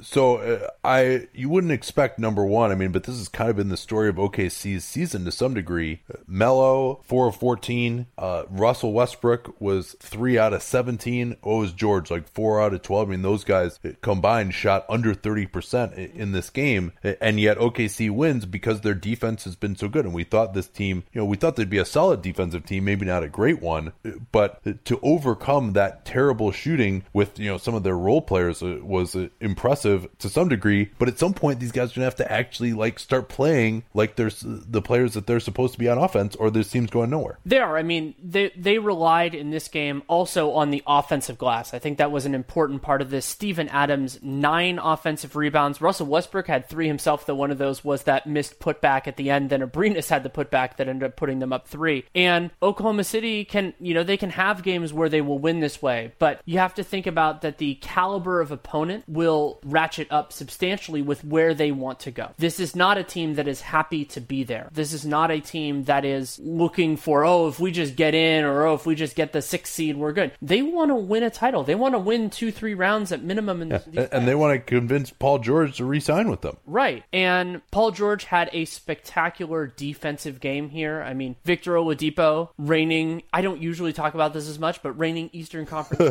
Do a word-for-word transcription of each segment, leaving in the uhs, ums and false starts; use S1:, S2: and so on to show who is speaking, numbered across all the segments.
S1: so uh, I you wouldn't expect number one. I mean, but this has kind of been the story of O K C's season to some degree. Melo, four of fourteen. Uh, Russell Westbrook was three out of seventeen. Oh, was George, like four out of twelve. I mean, those guys combined shot under thirty percent in this game, and yet O K C wins because their defense has been so good. And we thought this team, you know, we thought they'd be a solid defensive team, maybe not a great one, but to overcome that terrible shooting with, you know, some of their role players was impressive to some degree. But at some point, these guys are going to have to actually like start playing like there's the players that they're supposed to be on offense, or this team's going nowhere.
S2: They are. I mean, they they relied in this game also on the offensive glass. I think that was an important part of this. Steven Adams, nine offensive rebounds. Russell Westbrook had three himself, though one of those was that missed putback at the end. Then Abrinas had the putback that ended up putting them up three. And Oklahoma City can, you know, they can have games where they will win this way, but you have to think about that the caliber of opponent will ratchet up substantially with where they want to go. This is not a team that is happy to be there. This is not a team that is looking for, oh, if we just get in, or oh, if we just get the sixth seed, we're good. They want to win a title. They want to win two, three rounds at minimum. In
S1: yeah.
S2: these
S1: and they want to convince Paul George to re-sign with them.
S2: Right. And Paul George had a spectacular defensive game here. I mean, Victor Oladipo, reigning, I don't usually talk about this as much, but reigning Eastern Conference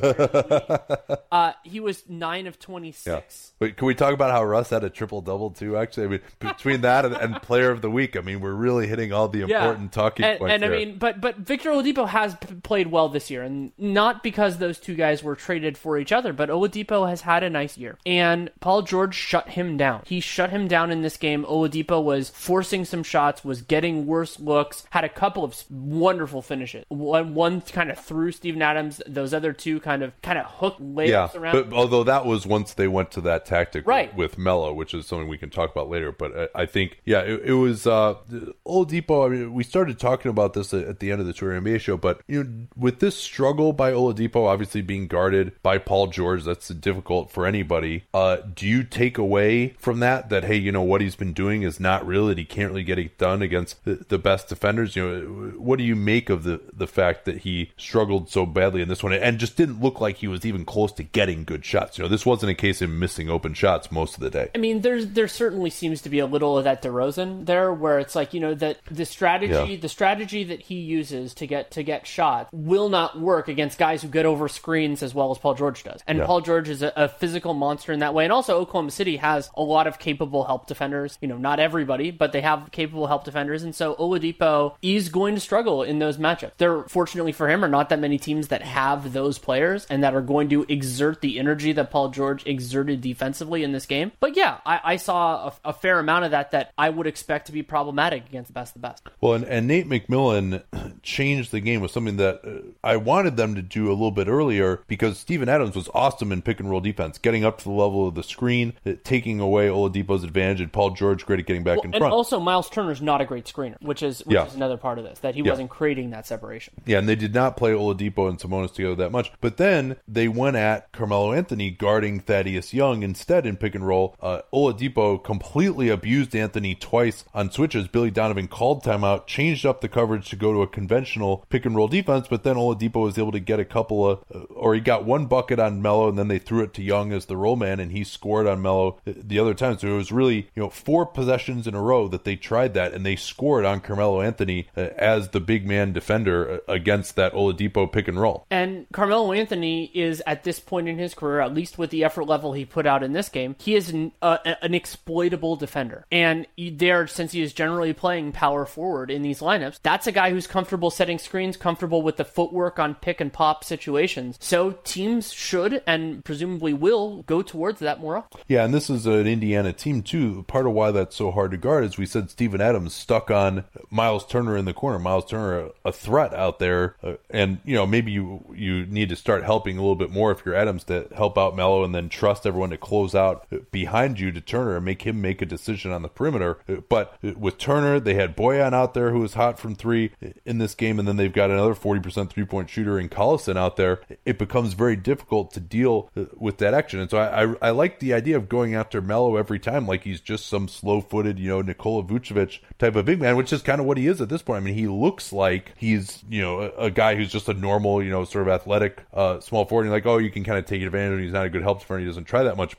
S2: uh, he was nine of twenty-six.
S1: Yeah. But can we talk about how Russ had a triple-double too, actually? I mean, between that and, and player of the week, I mean, we're really hitting all the important yeah. talking
S2: and,
S1: points
S2: And
S1: here.
S2: I mean, but but Victor Oladipo has p- played well this year, and not because those two guys were traded for each other, but Oladipo has had a nice year. And Paul George shut him down. He shut him down in this game. Oladipo was forcing some shots, was getting worse looks, had a couple of wonderful finishes. One, one kind of threw Steven Adams, those other two kind of kind of hooked layups
S1: yeah,
S2: around.
S1: But although that was once they went to that tactic
S2: right.
S1: with, with Melo, which is something we can talk about later. But I, I think, yeah, it, it was uh, Oladipo. I mean, we started talking about this at the end of the Tour N B A show, but you know, with this struggle by Oladipo, obviously being guarded by Paul George, that's difficult for anybody. Uh, do you take away from that that, hey, you know, what he's been doing is not real, that he can't really get it done against the, the best defenders? You know, what do you make of the, the fact that he struggled so badly in this one and just didn't look like he was even close to getting good shots? You know, this wasn't a case of missing open shots most of the day.
S2: I mean, there's there certainly seems to be a little of that DeRozan there, where it's like, you know, that the strategy yeah. the strategy that he uses to get to get shots will not work against guys who get over screens as well as Paul George does. And yeah. Paul George is a, a physical monster in that way. And also Oklahoma City has a lot of capable help defenders. You know, not everybody, but they have capable help defenders. And so Oladipo is going to struggle in those matchups. There, fortunately for him, are not that many teams that have those players and that are going to exert the energy that Paul George exerted defensively in this game. But yeah, I, I saw a, a fair amount of that that I would expect to be problematic against the best of the best.
S1: Well, and, and Nate McMillan changed the game with something that uh, I wanted them to do a little bit earlier, because Steven Adams was awesome in pick and roll defense, getting up to the level of the screen, taking away Oladipo's advantage, and Paul George great at getting back
S2: well,
S1: in
S2: and
S1: front.
S2: And also, Miles Turner's not a great screener, which is which
S1: yeah.
S2: is another part of this, that he
S1: yeah.
S2: wasn't creating that separation.
S1: Yeah, and they did not play Oladipo and Sabonis together that much. But then they went at Carmelo Anthony guarding Thaddeus Young instead in pick and roll. Uh, Oladipo completely abused Anthony twice on switches. Billy Donovan called timeout, changed up the coverage to go to a conventional pick and roll defense, but then Oladipo was able to get a couple of, uh, or he got one bucket on Melo, and then they threw it to Young as the roll man, and he scored on Melo the other time. So it was really, you know, four possessions in a row that they tried that, and they scored on Carmelo Anthony uh, as the big man defender uh, against that Oladipo pick and roll.
S2: And Carmelo Anthony is, at this point in his career, at least with the effort level he put out in this game, he is an, uh, an exploitable defender. And there, since he is generally playing power forward in these lineups, that's a guy who's comfortable setting screens, comfortable with the footwork on pick and pop situations. So teams should and presumably will go towards that more often.
S1: Yeah, and this is an Indiana team too. Part of why that's so hard to guard is we said Steven Adams stuck on Miles Turner in the corner. Miles Turner, a threat out there, uh, and you know, maybe you you need to start helping a little bit more if you're Adams to help out Melo, and then trust everyone to close out behind you to Turner and make him make a decision on the perimeter. But with Turner, they had Boyan out there who was hot from three in this game, and then they've got another forty percent three-point shooter in Collison out there. It becomes very difficult to deal with that action. And so I, I, I like the idea of going after Melo every time like he's just some slow-footed, you know, Nikola Vucevic type of big man, which is kind of what he is at this point. I mean, he looks like he's, you know, a, a guy who's just a normal, you know, sort of athletic uh, small forward. And like, oh, you can kind of take advantage of him. He's not a good help defender. He doesn't try that much.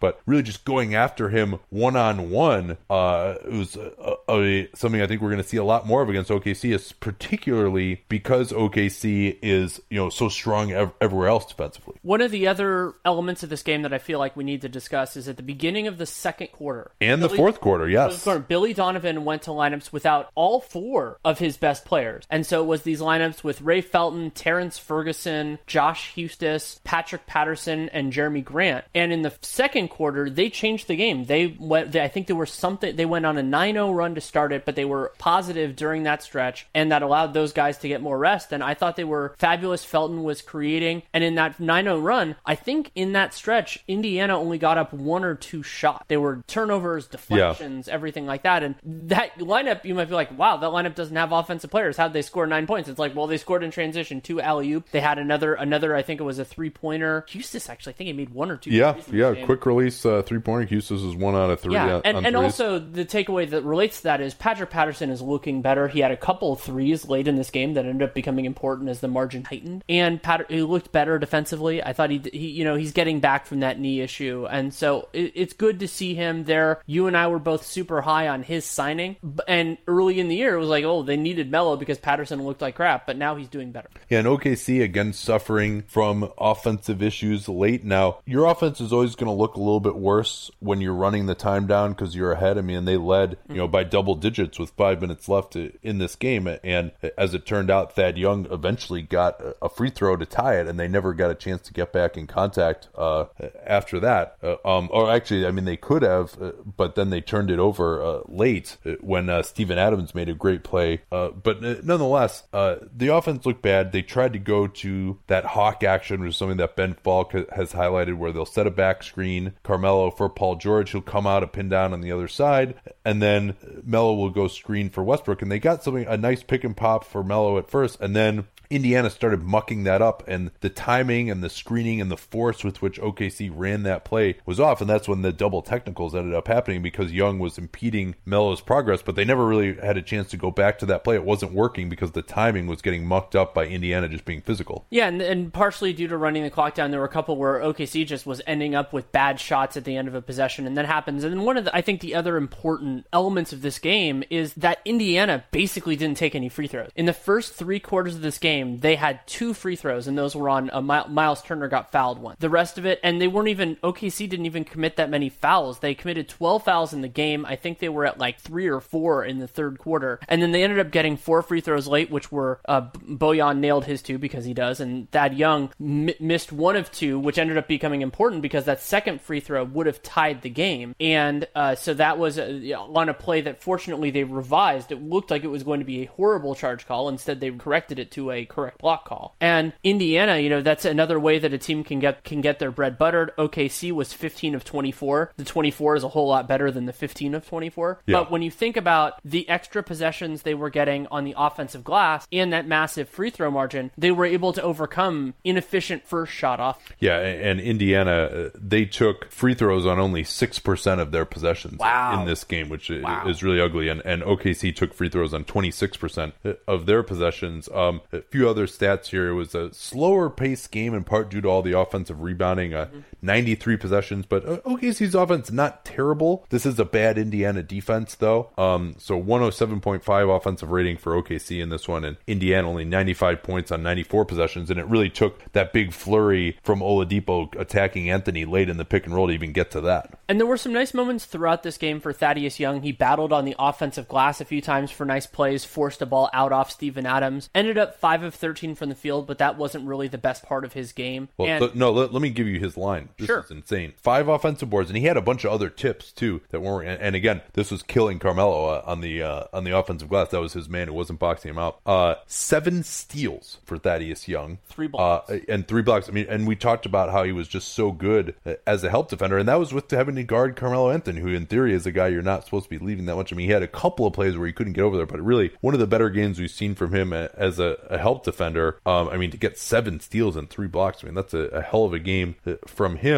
S1: but really just going after him one-on-one, uh, it was a, a, something I think we're going to see a lot more of against O K C, is particularly because O K C is, you know, so strong ev- everywhere else defensively.
S2: One of the other elements of this game that I feel like we need to discuss is at the beginning of the second quarter.
S1: And
S2: Billy,
S1: the fourth quarter, yes.
S2: Quarter, Billy Donovan went to lineups without all four of his best players. And so it was these lineups with Ray Felton, Terrence Ferguson, Josh Huestis, Patrick Patterson, and Jeremy Grant. And in the second quarter, they changed the game. They went, they, I think there was something, they went on a nine oh run to start it, but they were positive during that stretch, and that allowed those guys to get more rest. And I thought they were fabulous. Felton was creating. And in that nine oh run, I think in that stretch, Indiana only got up one or two shots. They were turnovers, deflections, yeah. everything like that. And that lineup, you might be like, wow, that lineup doesn't have offensive players. How'd they score nine points? It's like, well, they scored in transition, two alley-oop. They had another, another, I think it was a three-pointer. Huestis, actually, I think he made one or two.
S1: Yeah, yeah, quick release uh, three-pointer. Huestis is one out of three.
S2: Yeah,
S1: on,
S2: and,
S1: on
S2: and also the takeaway that relates to that is Patrick Patterson is looking better. He had a couple of threes late in this game that ended up becoming important as the margin tightened. And Pat, he looked better defensively. I thought he, he, you know, he's getting back from that knee issue. And so it, it's good to see him there. You and I were both super high on his signing. And early in the year, it was like, oh, they needed Melo because Patterson looked like crap. But now he's doing better.
S1: Yeah, and O K C, again, suffering from offensive issues late. Now, your offense is always going to look a little bit worse when you're running the time down because you're ahead. I mean, they led, you know, by double digits with five minutes left in this game. And as it turned out, Thad Young eventually got a free throw to tie it, and they never got a chance to get back in contact uh, after that. Uh, um, or actually, I mean, they could have, uh, but then they turned it over uh, late when uh, Steven Adams made a great play. Uh, but nonetheless, uh, the offense looked bad. They tried to go to that hawk action, which is something that Ben Falk has highlighted, where they'll set a back screen, Carmelo for Paul George, he'll come out a pin down on the other side, and then Melo will go screen for Westbrook. And they got something, a nice pick and pop for Melo at first, and then Indiana started mucking that up, and the timing and the screening and the force with which O K C ran that play was off, and that's when the double technicals ended up happening because Young was impeding Melo's progress, but they never really had a chance to go back to that play. It wasn't working because the timing was getting mucked up by Indiana just being physical.
S2: Yeah, and, and partially due to running the clock down, there were a couple where O K C just was ending up with bad shots at the end of a possession, and that happens. And then one of the, I think the other important elements of this game is that Indiana basically didn't take any free throws. In the first three quarters of this game, they had two free throws, and those were on uh, Miles Turner got fouled one. The rest of it, and they weren't even, O K C didn't even commit that many fouls. They committed twelve fouls in the game. I think they were at like three or four in the third quarter. And then they ended up getting four free throws late, which were, uh, Bojan nailed his two because he does, and Thad Young m- missed one of two, which ended up becoming important because that second free throw would have tied the game. And uh, so that was a, you know, on a play that fortunately they revised. It looked like it was going to be a horrible charge call. Instead, they corrected it to a correct block call. And Indiana, you know, that's another way that a team can get can get their bread buttered. O K C was fifteen of twenty-four. The twenty-four is a whole lot better than the fifteen of twenty-four. Yeah. But when you think about the extra possessions they were getting on the offensive glass and that massive free throw margin, they were able to overcome inefficient first shot off.
S1: Yeah, and Indiana, they took free throws on only six percent of their possessions
S2: wow.
S1: in this game, which
S2: wow.
S1: is really ugly. And, and O K C took free throws on twenty-six percent of their possessions. Um, a few other stats here. It was a slower paced game in part due to all the offensive rebounding, uh, mm-hmm. ninety-three possessions, but uh, O K C's offense not terrible. This is a bad Indiana defense though. Um, so one oh seven point five offensive rating for O K C in this one, and Indiana only ninety-five points on ninety-four possessions, and it really took that big flurry from Oladipo attacking Anthony late in the pick and roll to even get to that.
S2: And there were some nice moments throughout this game for Thaddeus Young. He battled on the offensive glass a few times for nice plays, forced a ball out off Steven Adams, ended up five of thirteen from the field, but that wasn't really the best part of his game.
S1: Well,
S2: and,
S1: th- no, let, let me give you his line. This
S2: sure.
S1: is insane. Five offensive boards, and he had a bunch of other tips too that weren't. And, and again, this was killing Carmelo uh, on the uh, on the offensive glass. That was his man. It wasn't boxing him out. Uh, seven steals for Thaddeus Young,
S2: three blocks,
S1: uh, and three blocks. I mean, and we talked about how he was just so good as a help defender, and that was with having to guard Carmelo Anthony, who in theory is a guy you're not supposed to be leaving that much. I mean, he had a couple of plays where he couldn't get over there, but really one of the better games we've seen from him as a, a help defender. Um, I mean, to get seven steals and three blocks, I mean, that's a, a hell of a game from him.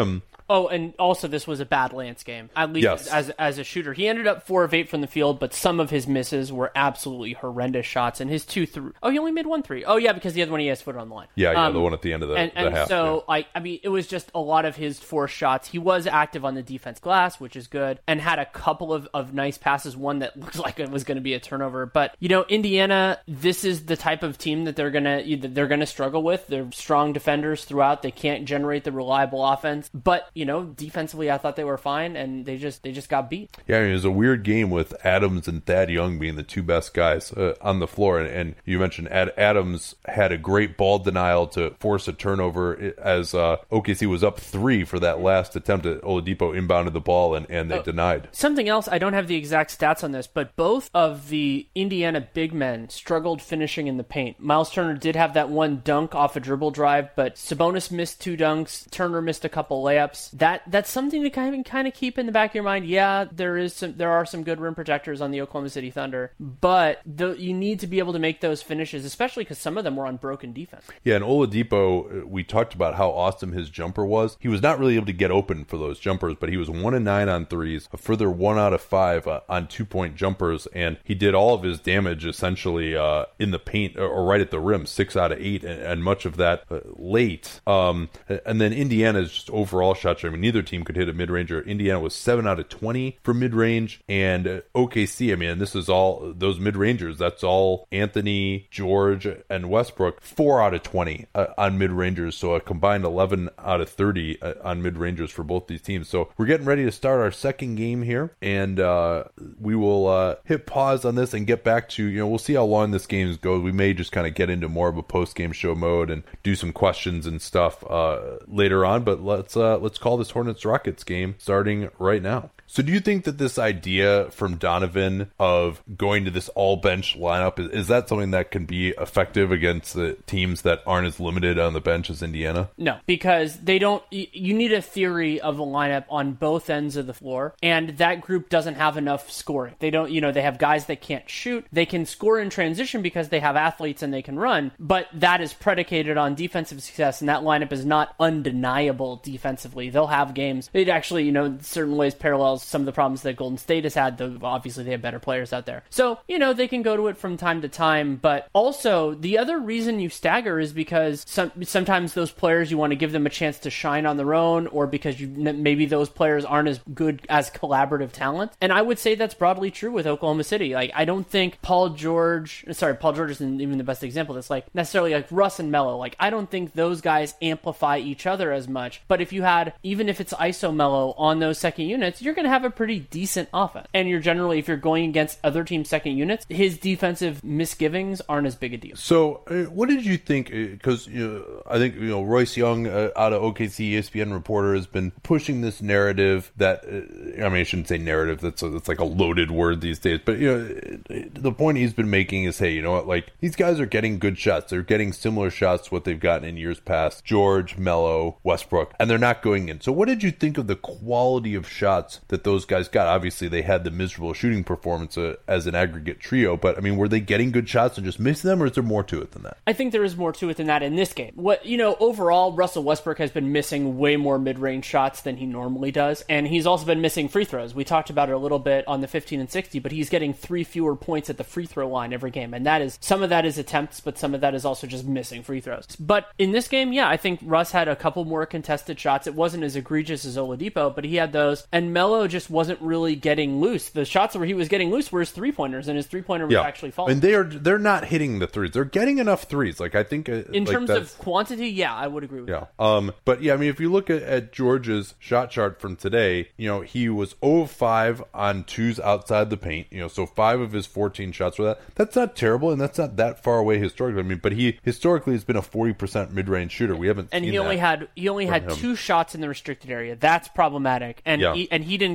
S2: Oh, and also this was a bad Lance game, at least
S1: yes.
S2: as as a shooter. He ended up four of eight from the field, but some of his misses were absolutely horrendous shots. And his two three, oh, he only made one three. Oh, yeah, because the other one he has foot on the line.
S1: Yeah, yeah,
S2: um,
S1: the one at the end of the,
S2: and,
S1: the
S2: and
S1: half.
S2: so,
S1: yeah.
S2: I, I mean, it was just a lot of his forced shots. He was active on the defense glass, which is good, and had a couple of, of nice passes, one that looked like it was going to be a turnover. But, you know, Indiana, this is the type of team that they're going to they're going to struggle with. They're strong defenders throughout. They can't generate the reliable offense. But, you know, defensively, I thought they were fine, and they just they just got beat.
S1: Yeah, I mean, it was a weird game with Adams and Thad Young being the two best guys uh, on the floor. And, and you mentioned Ad- Adams had a great ball denial to force a turnover as uh, O K C was up three for that last attempt. At Oladipo inbounded the ball, and, and they oh, denied.
S2: Something else, I don't have the exact stats on this, but both of the Indiana big men struggled finishing in the paint. Miles Turner did have that one dunk off a dribble drive, but Sabonis missed two dunks. Turner missed a couple layups. That That's something to kind of, kind of keep in the back of your mind. Yeah, there is some, there are some good rim protectors on the Oklahoma City Thunder, but the, you need to be able to make those finishes, especially because some of them were on broken defense.
S1: Yeah, and Oladipo, we talked about how awesome his jumper was. He was not really able to get open for those jumpers, but he was one and nine on threes, a further one out of five uh, on two-point jumpers, and he did all of his damage essentially uh, in the paint or right at the rim, six out of eight, and, and much of that uh, late. Um, and then Indiana's just overall shots. I mean, neither team could hit a mid-ranger. Indiana was seven out of twenty for mid-range, and uh, O K C, I mean, and this is all those mid-rangers. That's all Anthony, George, and Westbrook, four out of twenty uh, on mid-rangers, so a combined eleven out of thirty uh, on mid-rangers for both these teams. So we're getting ready to start our second game here, and uh, we will uh, hit pause on this and get back to, you know, we'll see how long this game goes. We may just kind of get into more of a post-game show mode and do some questions and stuff uh, later on, but let's uh, let's call this Hornets-Rockets game starting right now. So do you think that this idea from Donovan of going to this all-bench lineup, is, is that something that can be effective against the teams that aren't as limited on the bench as Indiana?
S2: No, because they don't, you need a theory of a lineup on both ends of the floor, and that group doesn't have enough scoring. They don't, you know, they have guys that can't shoot. They can score in transition because they have athletes and they can run, but that is predicated on defensive success, and that lineup is not undeniable defensively. They'll have games. It actually, you know, in certain ways parallels some of the problems that Golden State has had, though obviously they have better players out there. So, you know, they can go to it from time to time, but also the other reason you stagger is because some, sometimes those players, you want to give them a chance to shine on their own, or because you maybe those players aren't as good as collaborative talent. And I would say that's broadly true with Oklahoma City. Like, I don't think Paul George, sorry, Paul George isn't even the best example. That's like necessarily like Russ and Melo. Like, I don't think those guys amplify each other as much. But if you had, even if it's I S O Melo on those second units, you're going to have a pretty decent offense. And you're generally, if you're going against other teams' second units, his defensive misgivings aren't as big a deal.
S1: So, uh, what did you think? Because you know, I think you know Royce Young uh, out of O K C, E S P N reporter, has been pushing this narrative that uh, I mean, I shouldn't say narrative. That's a, that's like a loaded word these days. But you know, the point he's been making is, hey, you know what? Like, these guys are getting good shots. They're getting similar shots to what they've gotten in years past. George, Melo, Westbrook, and they're not going in. So, what did you think of the quality of shots that those guys got? Obviously, they had the miserable shooting performance uh, as an aggregate trio, but I mean, were they getting good shots and just missing them, or is there more to it than that?
S2: I think there is more to it than that in this game. What, you know, overall, Russell Westbrook has been missing way more mid-range shots than he normally does, and he's also been missing free throws. We talked about it a little bit on the fifteen and sixty, but he's getting three fewer points at the free throw line every game, and that is, some of that is attempts, but some of that is also just missing free throws. But in this game, yeah, I think Russ had a couple more contested shots. It wasn't as egregious as Oladipo, but he had those, and Melo just wasn't really getting loose. The shots where he was getting loose were his three-pointers, and his three-pointer was
S1: yeah.
S2: actually falling.
S1: And they are, they're not hitting the threes. They're getting enough threes. Like, I think... Uh,
S2: in
S1: like
S2: terms
S1: that's...
S2: of quantity, yeah, I would agree with
S1: yeah.
S2: that.
S1: Um, but, yeah, I mean, if you look at, at George's shot chart from today, you know, he was zero of five on twos outside the paint. You know, so five of his fourteen shots were that. That's not terrible, and that's not that far away historically. I mean, but he historically has been a forty percent mid-range shooter. We haven't
S2: and
S1: seen
S2: he only
S1: that
S2: had he only had
S1: him.
S2: two shots in the restricted area. That's problematic. And
S1: yeah.
S2: he, and he didn't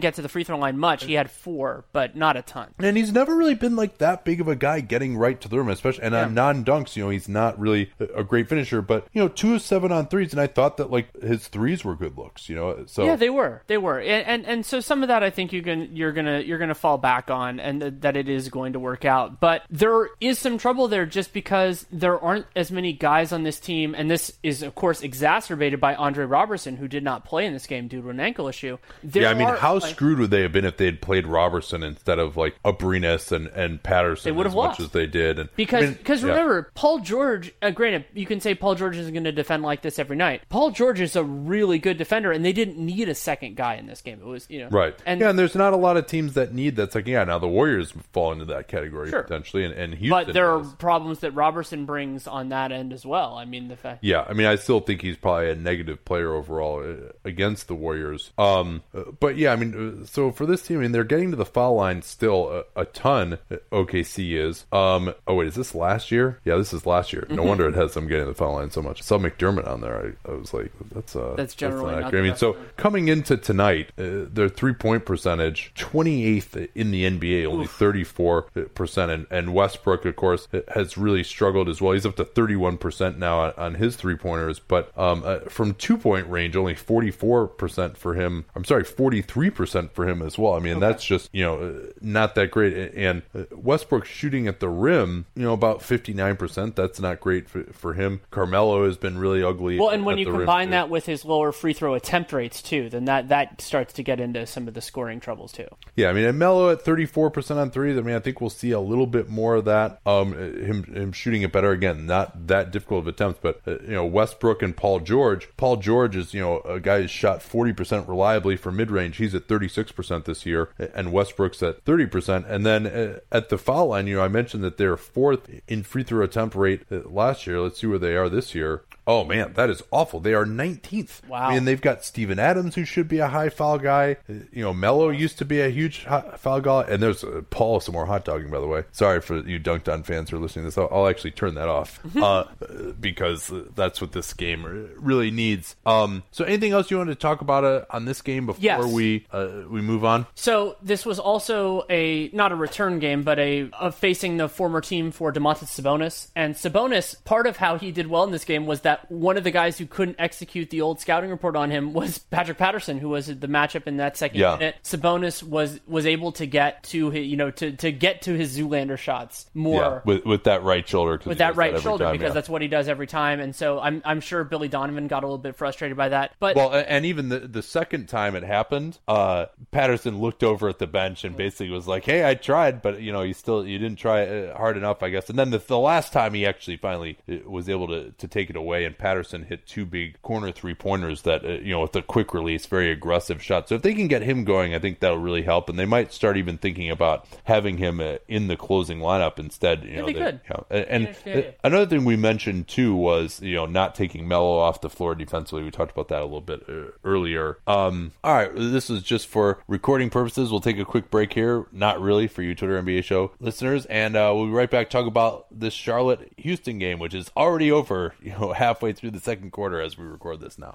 S2: didn't get to the free throw line much. He had four, but not a ton.
S1: And he's never really been like that big of a guy getting right to the rim, especially and yeah. on non-dunks. You know, he's not really a great finisher, but you know, two of seven on threes, and I thought that like his threes were good looks. You know, so
S2: yeah, they were, they were, and and, and so some of that I think you can you're gonna you're gonna fall back on, and th- that it is going to work out. But there is some trouble there just because there aren't as many guys on this team, and this is of course exacerbated by Andre Robertson, who did not play in this game due to an ankle issue. There
S1: yeah, I mean,
S2: are,
S1: how
S2: like,
S1: screwed would they have been if they had played Robertson instead of like Abrines and, and Patterson
S2: they would have
S1: as
S2: lost.
S1: much as they did? And,
S2: because
S1: I mean,
S2: because
S1: yeah.
S2: remember, Paul George, uh, granted, you can say Paul George isn't going to defend like this every night. Paul George is a really good defender, and they didn't need a second guy in this game. It was, you know.
S1: Right.
S2: And,
S1: yeah, and there's not a lot of teams that need that's like, yeah, now the Warriors fall into that category sure. potentially, and, and Houston
S2: But there
S1: does.
S2: are problems that Robertson brings on that end as well. I mean, the fact...
S1: Yeah, I mean, I still think he's probably a negative player overall against the Warriors. Um, but yeah, I mean, so for this team, I mean, they're getting to the foul line still a, a ton, O K C is. Um, oh, wait, is this last year? Yeah, this is last year. No mm-hmm. wonder it has them getting to the foul line so much. I saw McDermott on there. I, I was like, that's uh,
S2: that's generally
S1: that's
S2: not,
S1: not I mean, so coming into tonight, uh, their three-point percentage, twenty-eighth in the N B A, only Oof. thirty-four percent. And, and Westbrook, of course, has really struggled as well. He's up to thirty-one percent now on, on his three-pointers, but um, uh, from two-point range, only forty-four percent for him. I'm sorry, forty-three percent for him as well. I mean, okay. that's just, you know, uh, not that great. And uh, Westbrook shooting at the rim, you know, about fifty-nine percent. That's not great for, for him. Carmelo has been really ugly.
S2: Well, and when you combine
S1: rim,
S2: that with his lower free throw attempt rates, too, then that, that starts to get into some of the scoring troubles, too.
S1: Yeah, I mean, and Melo at thirty-four percent on threes, I mean, I think we'll see a little bit more of that. Um, him, him shooting it better. Again, not that difficult of attempts, but, uh, you know, Westbrook and Paul George. Paul George is, you know, a guy who's shot forty percent reliably for mid-range. He's at thirty-six percent this year, and Westbrook's at thirty percent. And then uh, at the foul line, you know, I mentioned that they're fourth in free throw attempt rate last year. Let's see where they are this year. Oh, man, that is awful. They are nineteenth.
S2: Wow.
S1: I mean, they've got Steven Adams, who should be a high foul guy. You know, Melo used to be a huge high foul guy. And there's uh, Paul, some more hot dogging, by the way. Sorry for you Dunked On fans who are listening to this. I'll, I'll actually turn that off uh, because that's what this game really needs. Um, so anything else you wanted to talk about uh, on this game before
S2: yes.
S1: we uh, we move on?
S2: So this was also a, not a return game, but a, a facing the former team for Domantas Sabonis. And Sabonis, part of how he did well in this game was that one of the guys who couldn't execute the old scouting report on him was Patrick Patterson, who was the matchup in that second
S1: yeah.
S2: minute. Sabonis was was able to get to his, you know, to, to get to his Zoolander shots more
S1: yeah, with with that right shoulder.
S2: With that right that shoulder,
S1: time,
S2: because
S1: yeah.
S2: that's what he does every time. And so I'm I'm sure Billy Donovan got a little bit frustrated by that. But
S1: well, and even the the second time it happened, uh, Patterson looked over at the bench and basically was like, "Hey, I tried, but you know, you still you didn't try hard enough, I guess." And then the, the last time he actually finally was able to to take it away, and Patterson hit two big corner three-pointers that, uh, you know, with a quick release, very aggressive shot. So if they can get him going, I think that'll really help, and they might start even thinking about having him uh, in the closing lineup instead. You know,
S2: they
S1: they,
S2: could.
S1: You know, and and uh, another thing we mentioned, too, was, you know, not taking Melo off the floor defensively. We talked about that a little bit uh, earlier. Um, all right, this is just for recording purposes. We'll take a quick break here. Not really for you Twitter N B A show listeners, and uh, we'll be right back to talk about this Charlotte-Houston game, which is already over, you know, halfway through the second quarter as we record this now.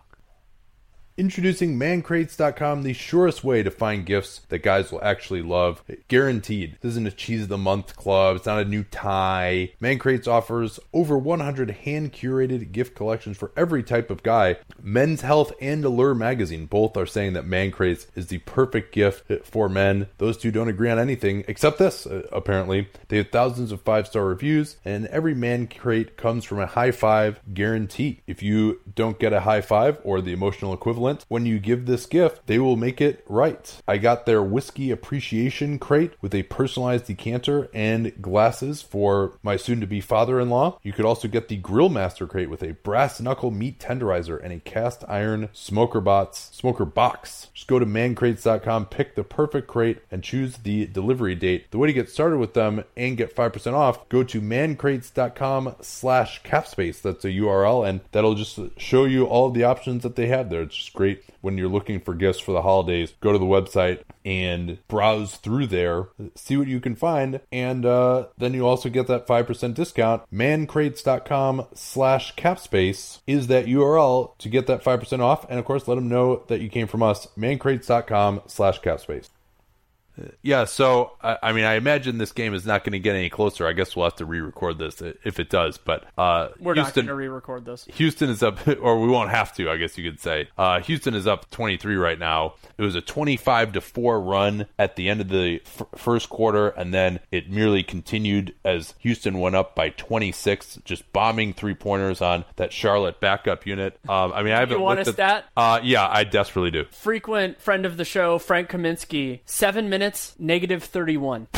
S1: Introducing man crates dot com, the surest way to find gifts that guys will actually love. Guaranteed. This isn't a cheese of the month club. It's not a new tie. ManCrates offers over one hundred hand-curated gift collections for every type of guy. Men's Health and Allure magazine both are saying that ManCrates is the perfect gift for men. Those two don't agree on anything except this, uh, apparently. They have thousands of five-star reviews, and every man crate comes from a high five guarantee. If you don't get a high five or the emotional equivalent, when you give this gift, they will make it right. I got their whiskey appreciation crate with a personalized decanter and glasses for my soon-to-be father-in-law. You could also get the Grill Master crate with a brass knuckle meat tenderizer and a cast iron smoker box. Smoker box. Just go to man crates dot com, pick the perfect crate, and choose the delivery date. The way to get started with them and get five percent off, go to man crates dot com slash capspace. That's a U R L, and that'll just show you all of the options that they have there. It's just great when you're looking for gifts for the holidays. Go to the website and browse through there, see what you can find, and uh, then you also get that five percent discount. mancrates.com slash capspace is that U R L to get that five percent off, and of course let them know that you came from us. mancrates.com slash capspace. Yeah, so, I, I mean, I imagine this game is not going to get any closer. I guess we'll have to re-record this if it does, but uh,
S2: We're
S1: Houston,
S2: not going to re-record this.
S1: Houston is up, or we won't have to, I guess you could say. Uh, Houston is up twenty-three right now. It was a twenty-five to four run at the end of the f- first quarter, and then it merely continued as Houston went up by twenty-six, just bombing three-pointers on that Charlotte backup unit. Um, I mean, I haven't
S2: You want
S1: looked
S2: a stat?
S1: At, uh, yeah, I desperately do.
S2: Frequent friend of the show, Frank Kaminsky, seven minutes, negative thirty-one.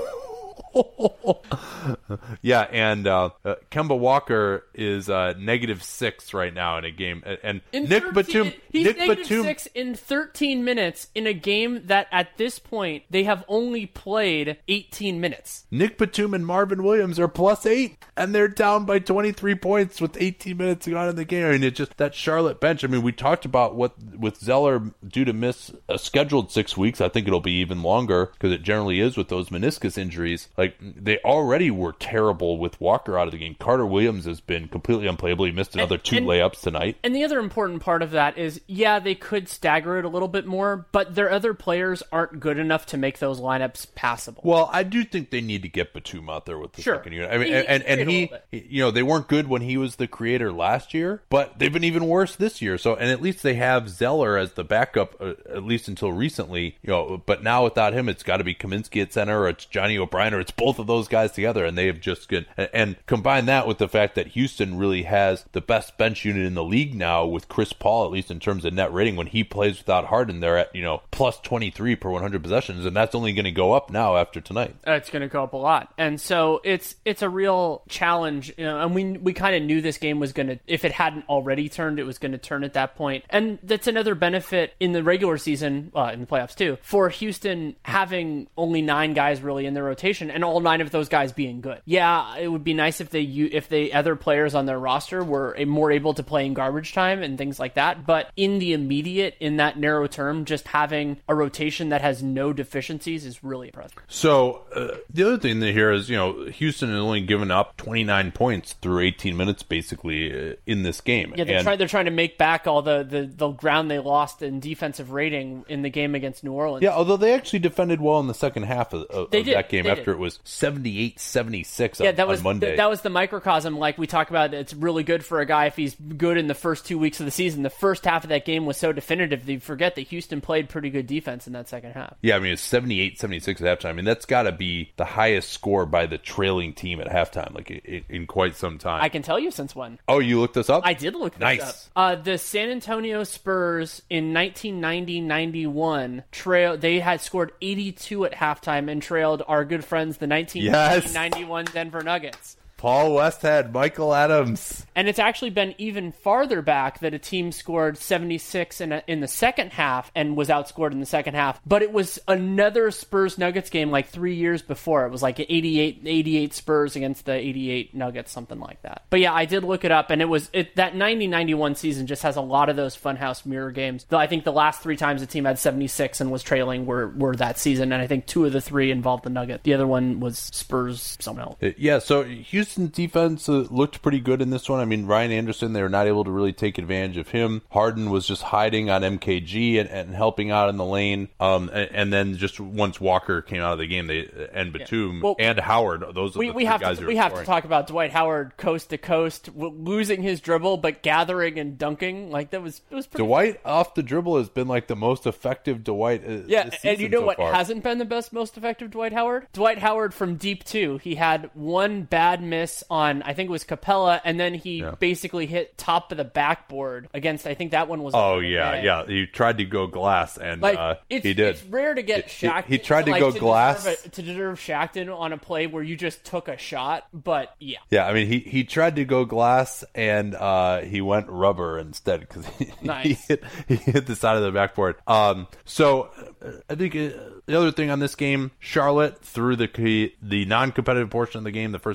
S1: Yeah, and uh, uh, Kemba Walker is uh, negative six right now in a game, and, and
S2: In
S1: Nick
S2: thirteen
S1: Batum.
S2: He's
S1: Nick
S2: negative
S1: Batum,
S2: six in thirteen minutes in a game that at this point they have only played eighteen minutes.
S1: Nick Batum and Marvin Williams are plus eight, and they're down by twenty-three points with eighteen minutes gone in the game. I mean, it's just that Charlotte bench. I mean, we talked about what with Zeller due to miss a scheduled six weeks. I think it'll be even longer because it generally is with those meniscus injuries. Like, they already were terrible with Walker out of the game. Carter Williams has been completely unplayable. He missed another
S2: And-
S1: two
S2: and-
S1: layups tonight.
S2: And the other important part of that is, yeah, they could stagger it a little bit more, but their other players aren't good enough to make those lineups passable.
S1: Well, I do think they need to get Batum out there with the
S2: Sure.
S1: second unit. I mean,
S2: He-
S1: and and,
S2: he
S1: and
S2: created a
S1: he,
S2: little bit.
S1: you know, they weren't good when he was the creator last year, but they've been even worse this year. So, and at least they have Zeller as the backup, uh, at least until recently. You know, but now without him, it's got to be Kaminsky at center, or it's Johnny O'Brien, or it's both of those guys together, and they have just good. And, and combine that with the fact that Houston really has the best bench unit in the league now with Chris Paul, at least in terms of net rating. When he plays without Harden, they're at, you know, plus twenty-three per one hundred possessions, and that's only going to go up now after tonight.
S2: It's going to go up a lot, and so it's it's a real challenge. You know, and we we kind of knew this game was going to, if it hadn't already turned, it was going to turn at that point. And that's another benefit in the regular season, uh, in the playoffs too, for Houston having only nine guys really in their rotation, and all nine of those guys being good. Yeah, it would be nice if they if the other players on their roster were more able to play in garbage time and things like that. But in the immediate, in that narrow term, just having a rotation that has no deficiencies is really impressive.
S1: So uh, the other thing here is, you know, Houston has only given up twenty-nine points through eighteen minutes, basically, uh, in this game.
S2: Yeah, they're
S1: and,
S2: trying. They're trying to make back all the, the, the ground they lost in defensive rating in the game against New Orleans.
S1: Yeah, although they actually defended well in the second half of, of,
S2: They
S1: of
S2: did,
S1: that game
S2: they
S1: after
S2: did.
S1: it was seventy-eight seventy-six
S2: Yeah,
S1: on,
S2: that was
S1: on Monday.
S2: th- that was the microcosm. Like we talk about, it's really good for a guy if he's good in the first two weeks of the season. The first half of that game was so definitive that you forget that Houston played pretty good defense in that second half.
S1: Yeah, I mean, it's seventy-eight seventy-six at halftime. I mean, that's got to be the highest score by the trailing team at halftime, like in, in quite some time.
S2: I can tell you since when.
S1: Oh, you looked this up?
S2: I did look this
S1: Nice.
S2: up. Uh, the San Antonio Spurs in nineteen ninety ninety-one trail. They had scored eighty-two at halftime and trailed our good friends, the nineteen ninety-one Denver Nuggets.
S1: Paul Westhead, Michael Adams.
S2: And it's actually been even farther back that a team scored seventy-six in, a, in the second half and was outscored in the second half. But it was another Spurs-Nuggets game like three years before. It was like eighty-eight, eighty-eight Spurs against the eighty-eight Nuggets, something like that. But yeah, I did look it up, and it was it, that ninety ninety-one season just has a lot of those funhouse mirror games. Though I think the last three times a team had seventy-six and was trailing were, were that season, and I think two of the three involved the Nuggets. The other one was Spurs, someone else.
S1: Uh, Yeah, so Houston defense uh, looked pretty good in this one. I mean, Ryan Anderson, they were not able to really take advantage of him. Harden was just hiding on M K G and, and helping out in the lane. Um, and, and then just once Walker came out of the game, they and Batum
S2: Yeah. Well,
S1: and Howard, those are
S2: We,
S1: the
S2: we
S1: three
S2: have
S1: guys
S2: to
S1: who
S2: we
S1: were
S2: have
S1: scoring.
S2: to talk about Dwight Howard coast to coast, w- losing his dribble but gathering and dunking. Like that was it was pretty.
S1: Dwight off the dribble has been like the most effective Dwight. Uh,
S2: Yeah,
S1: this
S2: and you
S1: season
S2: know
S1: so
S2: what
S1: far.
S2: hasn't been the best, most effective Dwight Howard? Dwight Howard from deep two. He had one bad miss on, I think it was Capella, and then he
S1: Yeah.
S2: basically hit top of the backboard against, I think that one was.
S1: Oh
S2: on
S1: yeah,
S2: Bay.
S1: yeah. He tried to go glass, and
S2: Like
S1: uh,
S2: it's,
S1: he did.
S2: it's rare to get
S1: He-
S2: Shaq.
S1: he tried to
S2: like,
S1: go
S2: to
S1: glass.
S2: deserve, a, to deserve Shaqtin on a play where you just took a shot, but yeah.
S1: Yeah, I mean, he, he tried to go glass, and uh, he went rubber instead because he,
S2: Nice.
S1: he, hit, he hit the side of the backboard. Um, so uh, I think uh, the other thing on this game, Charlotte through the the non-competitive portion of the game, the first eighteen minutes,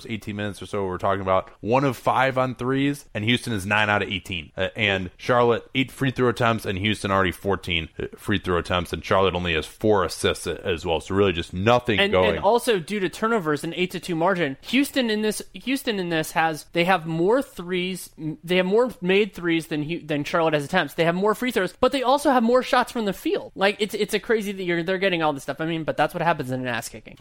S1: minutes or so, we're talking about one of five on threes, and Houston is nine out of eighteen. Uh, and Charlotte, eight free throw attempts, and Houston already fourteen free throw attempts, and Charlotte only has four assists as well. So really just nothing
S2: and,
S1: going.
S2: And also due to turnovers, an eight to two margin. Houston in this Houston in this has they have more threes, they have more made threes than than Charlotte has attempts. They have more free throws, but they also have more shots from the field. Like it's it's a crazy that you're they're getting all this stuff. I mean, but that's what happens in an ass kicking,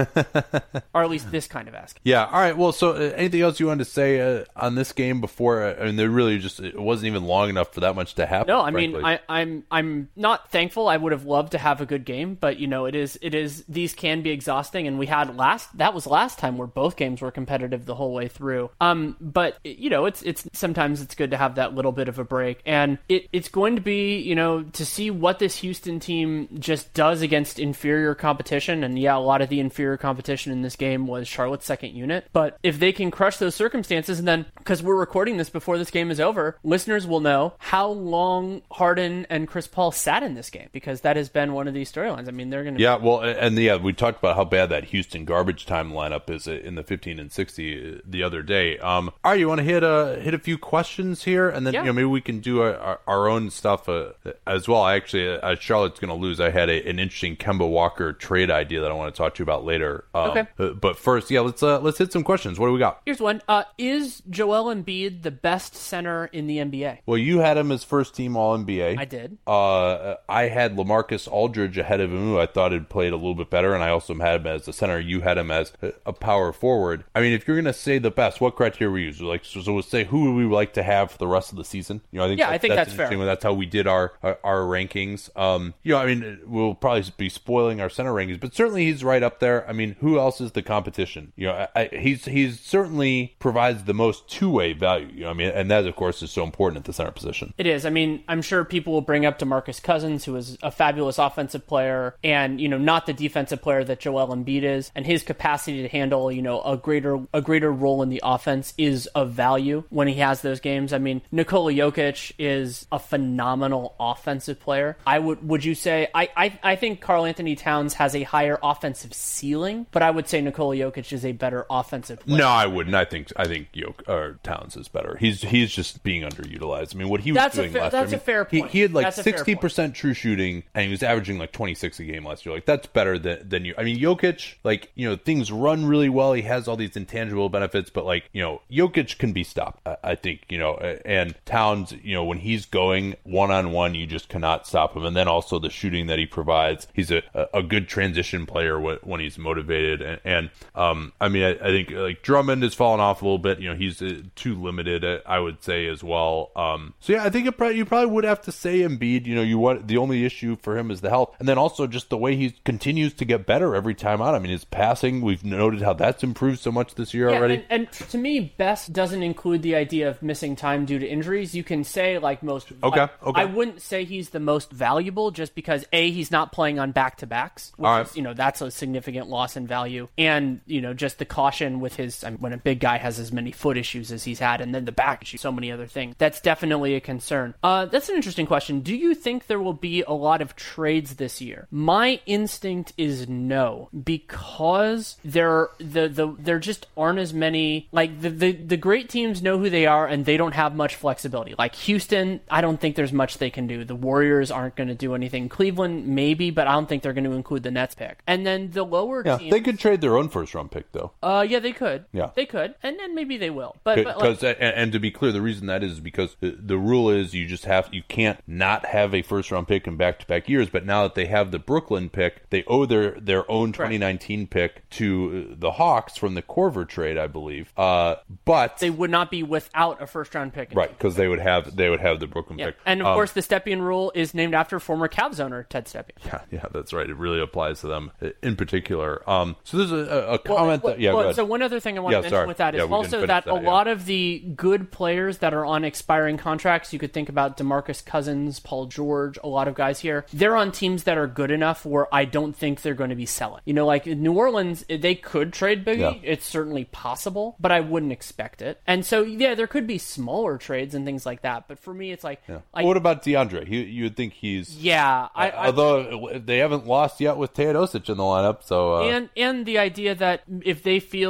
S2: or at least this kind of ass kicking.
S1: Yeah. All right. Well, so uh, anything else you wanted to say uh, on this game before? Uh, I mean, they really just it wasn't even long enough for that much to happen.
S2: No, I
S1: frankly.
S2: mean, I, I'm I'm not thankful. I would have loved to have a good game, but you know, it is it is these can be exhausting, and we had last that was last time where both games were competitive the whole way through. Um, but you know, it's it's sometimes it's good to have that little bit of a break, and it it's going to be you know to see what this Houston team just does against inferior competition, and yeah, a lot of the inferior competition in this game was Charlotte's second unit. But if they can crush those circumstances, and then because we're recording this before this game is over, listeners will know how long Harden and Chris Paul sat in this game, because that has been one of these storylines. I mean, they're going to
S1: yeah, well, and yeah, we talked about how bad that Houston garbage time lineup is in the fifteen and sixty the other day. Um, all right, you want to hit a hit a few questions here, and then
S2: yeah.
S1: you know maybe we can do our, our, our own stuff uh, as well. I actually, uh, Charlotte's going to lose. I had a, an interesting Kemba Walker trade idea that I want to talk to you about later. Um,
S2: okay,
S1: uh, but first, yeah, let's uh, let's hit some questions. What do we got?
S2: Here's one: uh, Is Joel Embiid the best center in the N B A?
S1: Well, you had him as first team All N B A.
S2: I did.
S1: Uh, I had LaMarcus Aldridge ahead of him, who I thought had played a little bit better, and I also had him as a center. You had him as a power forward. I mean, if you're going to say the best, what criteria we use? Like, so, so we'll say who would we like to have for the rest of the season? You know, I think
S2: yeah,
S1: that,
S2: I think that's,
S1: that's
S2: fair.
S1: Interesting. That's how we did our our, our rankings. Um, you know, I mean, we'll probably be spoiling our center rankings, but certainly he's right up there. I mean, who else is the competition? You know, I, I, he's he's certainly provides the most two way value. You know, I mean, and that of course is so important at the center position.
S2: It is. I mean, I'm sure people will bring up DeMarcus Cousins, who is a fabulous offensive player, and you know, not the defensive player that Joel Embiid is, and his capacity to handle you know a greater a greater role in the offense is of value when he has those games. I mean, Nikola Jokic is a phenomenal offensive player. I would would you say I I, I think Karl Anthony Towns has a higher offensive ceiling, but I would say Nikola Jokic is a better offensive player.
S1: No, I wouldn't. I think I think Jok- or Towns is better. He's he's just being underutilized. I mean, what he was
S2: that's
S1: doing
S2: a fair,
S1: last
S2: that's
S1: year, I mean,
S2: a fair point.
S1: He, he had like
S2: That's a fair
S1: sixty percent true shooting, and he was averaging like twenty-six a game last year. Like that's better than than you. I mean, Jokic, like you know, things run really well. He has all these intangible benefits, but like you know, Jokic can be stopped. I, I think you know, and Towns, you know, when he's going one on one, you just cannot stop him. And then also the shooting that he provides. He's a a good transition player when, when he's motivated. And, and um, I mean, I, I think like Drummond has fallen off a little bit. You know, he's uh, too limited, uh, I would say as well. Um, so yeah, I think it probably, you probably would have to say Embiid. You know, you want the only issue for him is the health, and then also just the way he continues to get better every time out. I mean, his passing, we've noted how that's improved so much this year
S2: yeah,
S1: already.
S2: And, and to me, best doesn't include the idea of missing time due to injuries. You can say like most.
S1: Okay.
S2: I,
S1: okay.
S2: I wouldn't say he's the most valuable just because a he's not playing on back to backs, which
S1: All right.
S2: is you know that's a significant loss in value, and you know just the caution with his I mean, when a big guy has as many foot issues as he's had, and then the back issue, so many other things. That's definitely a concern. Uh, that's an interesting question. Do you think there will be a lot of trades this year? My instinct is no, because there the the there just aren't as many. Like the, the the great teams know who they are, and they don't have much flexibility. Like Houston, I don't think there's much they can do. The Warriors aren't going to do anything. Cleveland, maybe, but I don't think they're going to include the Nets pick. And then the lower
S1: yeah,
S2: teams,
S1: they could trade their own first round pick though.
S2: Uh, yeah, they could.
S1: Yeah,
S2: they could, and then maybe they will. But
S1: because
S2: like,
S1: and, and to be clear, the reason that is because the, the rule is you just have you can't not have a first round pick in back to back years. But now that they have the Brooklyn pick, they owe their their own twenty nineteen pick to the Hawks from the Korver trade, I believe. Uh, but
S2: they would not be without a first round pick,
S1: right? Because they would have they would have the Brooklyn
S2: yeah.
S1: pick,
S2: and of
S1: um,
S2: course the Stepien rule is named after former Cavs owner Ted Stepien.
S1: Yeah, yeah, that's right. It really applies to them in particular. Um, so there's a, a comment
S2: well,
S1: that yeah.
S2: Well,
S1: go ahead.
S2: So one other thing I want
S1: yeah,
S2: to mention
S1: sorry.
S2: with that is
S1: yeah,
S2: also that, that
S1: that
S2: a
S1: yeah.
S2: lot of the good players that are on expiring contracts, you could think about DeMarcus Cousins, Paul George, a lot of guys here. They're on teams that are good enough where I don't think they're going to be selling. You know, like New Orleans, they could trade Biggie. Yeah. It's certainly possible, but I wouldn't expect it. And so yeah, there could be smaller trades and things like that. But for me, it's like,
S1: yeah.
S2: like
S1: well, what about DeAndre? You you would think he's
S2: yeah. I,
S1: uh,
S2: I,
S1: although they haven't lost yet with Teodosic in the lineup, so uh,
S2: and and the idea that if they feel like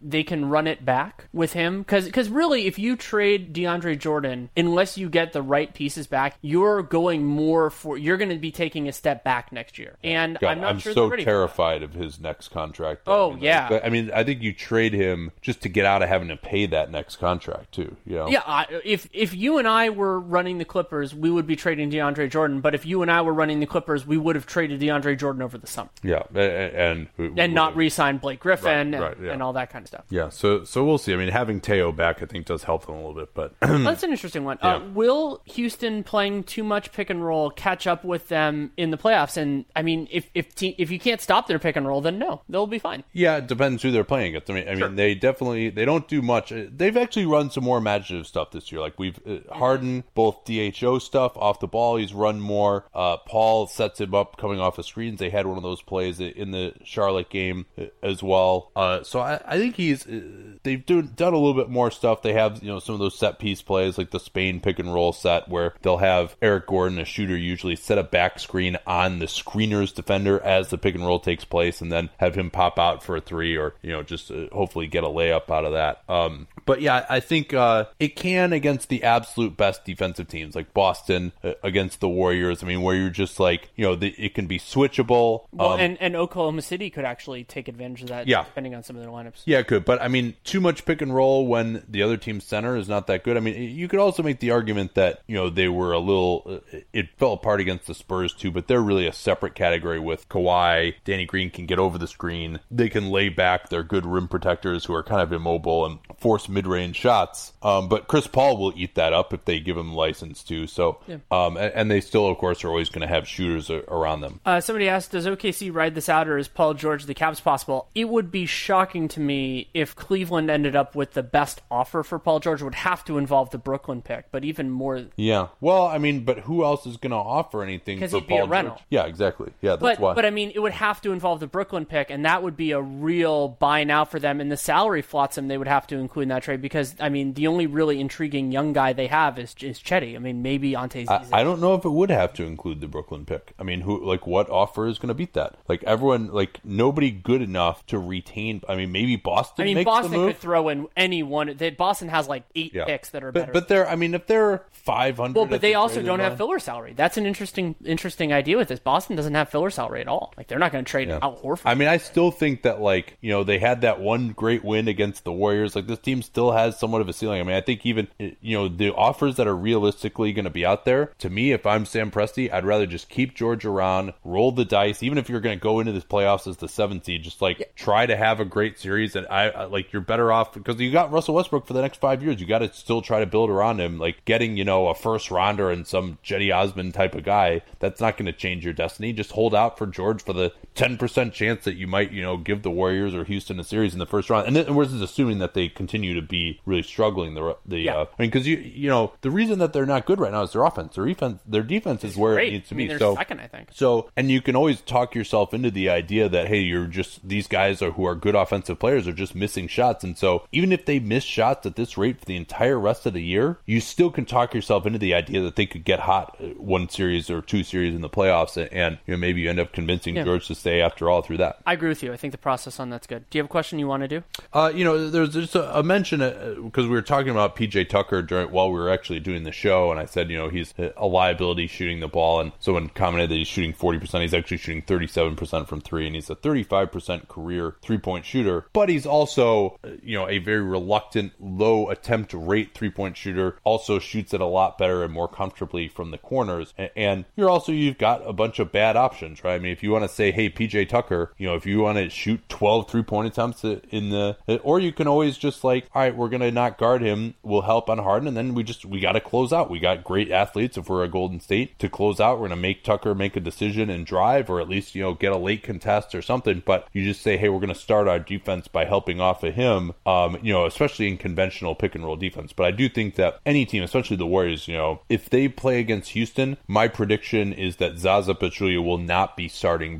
S2: they can run it back with him. Because because really, if you trade DeAndre Jordan, unless you get the right pieces back, you're going more for you're going to be taking a step back next year. And
S1: God,
S2: I'm not
S1: I'm
S2: sure
S1: so
S2: they're ready
S1: terrified of his next contract. Though.
S2: Oh
S1: I mean,
S2: yeah.
S1: Like, I mean, I think you trade him just to get out of having to pay that next contract too. You know?
S2: Yeah. I, if if you and I were running the Clippers, we would be trading DeAndre Jordan. But if you and I were running the Clippers, we would have traded DeAndre Jordan over the summer.
S1: Yeah, and and,
S2: and not re-sign Blake Griffin
S1: right,
S2: and,
S1: right, yeah.
S2: and all that kind of stuff.
S1: Yeah, so so we'll see. I mean, having Teo back, I think, does help them a little bit. But
S2: that's an interesting one.
S1: Yeah.
S2: Uh, will Houston playing too much pick and roll catch up with them in the playoffs? And I mean, if if te- if you can't stop their pick and roll, then no, they'll be fine.
S1: Yeah, it depends who they're playing against. I mean, I
S2: Sure.
S1: mean, they definitely they don't do much. They've actually run some more imaginative stuff this year. Like we've uh, Harden, both D H O stuff off the ball. He's run more. Uh, Paul sets him up coming off of screens. They had one of those plays in the Charlotte game as well. Uh, so I, I think he's uh, they've do, done a little bit more stuff. They have you know some of those set piece plays like the Spain pick and roll set where they'll have Eric Gordon, a shooter, usually set a back screen on the screener's defender as the pick and roll takes place, and then have him pop out for a three or you know just uh, hopefully get a layup out of that. Um, but yeah, I think uh, it can against the absolute best defensive teams like Boston uh, against the Warriors. I mean, where you're just like you know the, it can be switchable.
S2: Well,
S1: um,
S2: and, and Oklahoma City could actually take advantage of that,
S1: Yeah.
S2: depending on some of their lineups.
S1: Yeah, it could. But, I mean, too much pick and roll when the other team's center is not that good. I mean, you could also make the argument that, you know, they were a little, it fell apart against the Spurs, too, but they're really a separate category with Kawhi. Danny Green can get over the screen. They can lay back their good rim protectors who are kind of immobile and force mid-range shots. Um, but Chris Paul will eat that up if they give him license to. So,
S2: Yeah.
S1: um, and, and they still, of course, are always going to have shooters a- around them.
S2: Uh, somebody asked, does O K C ride this out, or is Paul George the Cavs possible? It would be shocking to me if Cleveland ended up with the best offer for Paul George. It would have to involve the Brooklyn pick, but even more.
S1: Yeah. Well, I mean, but who else is going to offer anything for
S2: Because he'd be a
S1: Paul
S2: rental.
S1: George? Yeah, exactly. Yeah, that's
S2: But
S1: why.
S2: but I mean, it would have to involve the Brooklyn pick, and that would be a real buy now for them. And the salary flotsam they would have to include in that trade because I mean, the only really intriguing young guy they have is is Chetty. I mean, maybe Ante
S1: I,
S2: Zizic.
S1: I don't know if it would have to include the Brooklyn pick. I mean, who like what offer is going to beat that? Like everyone, like nobody good enough to retain. I mean, maybe Boston.
S2: I mean,
S1: makes
S2: Boston
S1: the move.
S2: could throw in any one. They, Boston has like eight
S1: Yeah.
S2: picks that are
S1: but,
S2: better.
S1: But they're, I mean, if they're five hundred.
S2: Well, but they also don't have filler salary. That's an interesting, interesting idea with this. Boston doesn't have filler salary at all. Like they're not going to trade
S1: Yeah.
S2: Al Horford.
S1: I mean, I still think that, like, you know, they had that one great win against the Warriors. Like, this team still has somewhat of a ceiling. I mean, I think even, you know, the offers that are realistically going to be out there, to me, if I'm Sam Presti, I'd rather just keep George around, roll the dice, even if you're going to go into this playoffs as the seventh seed, just, like, yeah. try to have a great series. And, I, I like, you're better off, because you got Russell Westbrook for the next five years. You got to still try to build around him. Like, getting, you know, a first rounder and some Jetty Osman type of guy, that's not going to change your destiny. Just hold out for George for the ten percent chance that you might, you know, give the Warriors or Houston a series in the first round. And, then, and we're just assuming that they continue to be really struggling. The, the
S2: yeah.
S1: uh, I mean, because, you you know, the reason that they're not good right now is their offense. Their defense, their defense is
S2: it's
S1: where
S2: great.
S1: it needs to
S2: I mean,
S1: be.
S2: they're
S1: So,
S2: second, I think.
S1: So, and you can always talk yourself into the idea that, hey, you're just, these guys are who are good offensive players are just missing shots. And so, even if they miss shots at this rate for the entire rest of the year, you still can talk yourself into the idea that they could get hot one series or two series in the playoffs. And, and you know, maybe you end up convincing
S2: yeah.
S1: George to stay after all through that.
S2: I agree with you. I think the process on that's good. Do you have a question you want to do?
S1: Uh, you know, there's just a, a mention, because uh, we were talking about P J Tucker during while we were actually doing the show, and I said, you know, he's a liability shooting the ball, and someone commented that he's shooting forty percent. He's actually shooting thirty-seven percent from three, and he's a thirty-five percent career three-point shooter, but he's also, you know, a very reluctant, low attempt rate three-point shooter, also shoots it a lot better and more comfortably from the corners, and, and you're also, you've got a bunch of bad options, right? I mean, if you want to say, hey, P J Tucker, you know, if you want to shoot twelve three-point attempts in the, or you can always just like, all right, we're going to not guard him, we'll help on Harden, and then we just, we got to close out. We got great athletes if we're a Golden State to close out. We're going to make Tucker make a decision and drive, or at least, you know, get a late contest or something, but you just say, hey, we're going to start our defense by helping off of him, um, you know, especially in conventional pick and roll defense. But I do think that any team, especially the Warriors, you know, if they play against Houston, my prediction is that Zaza Pachulia will not be starting by the end of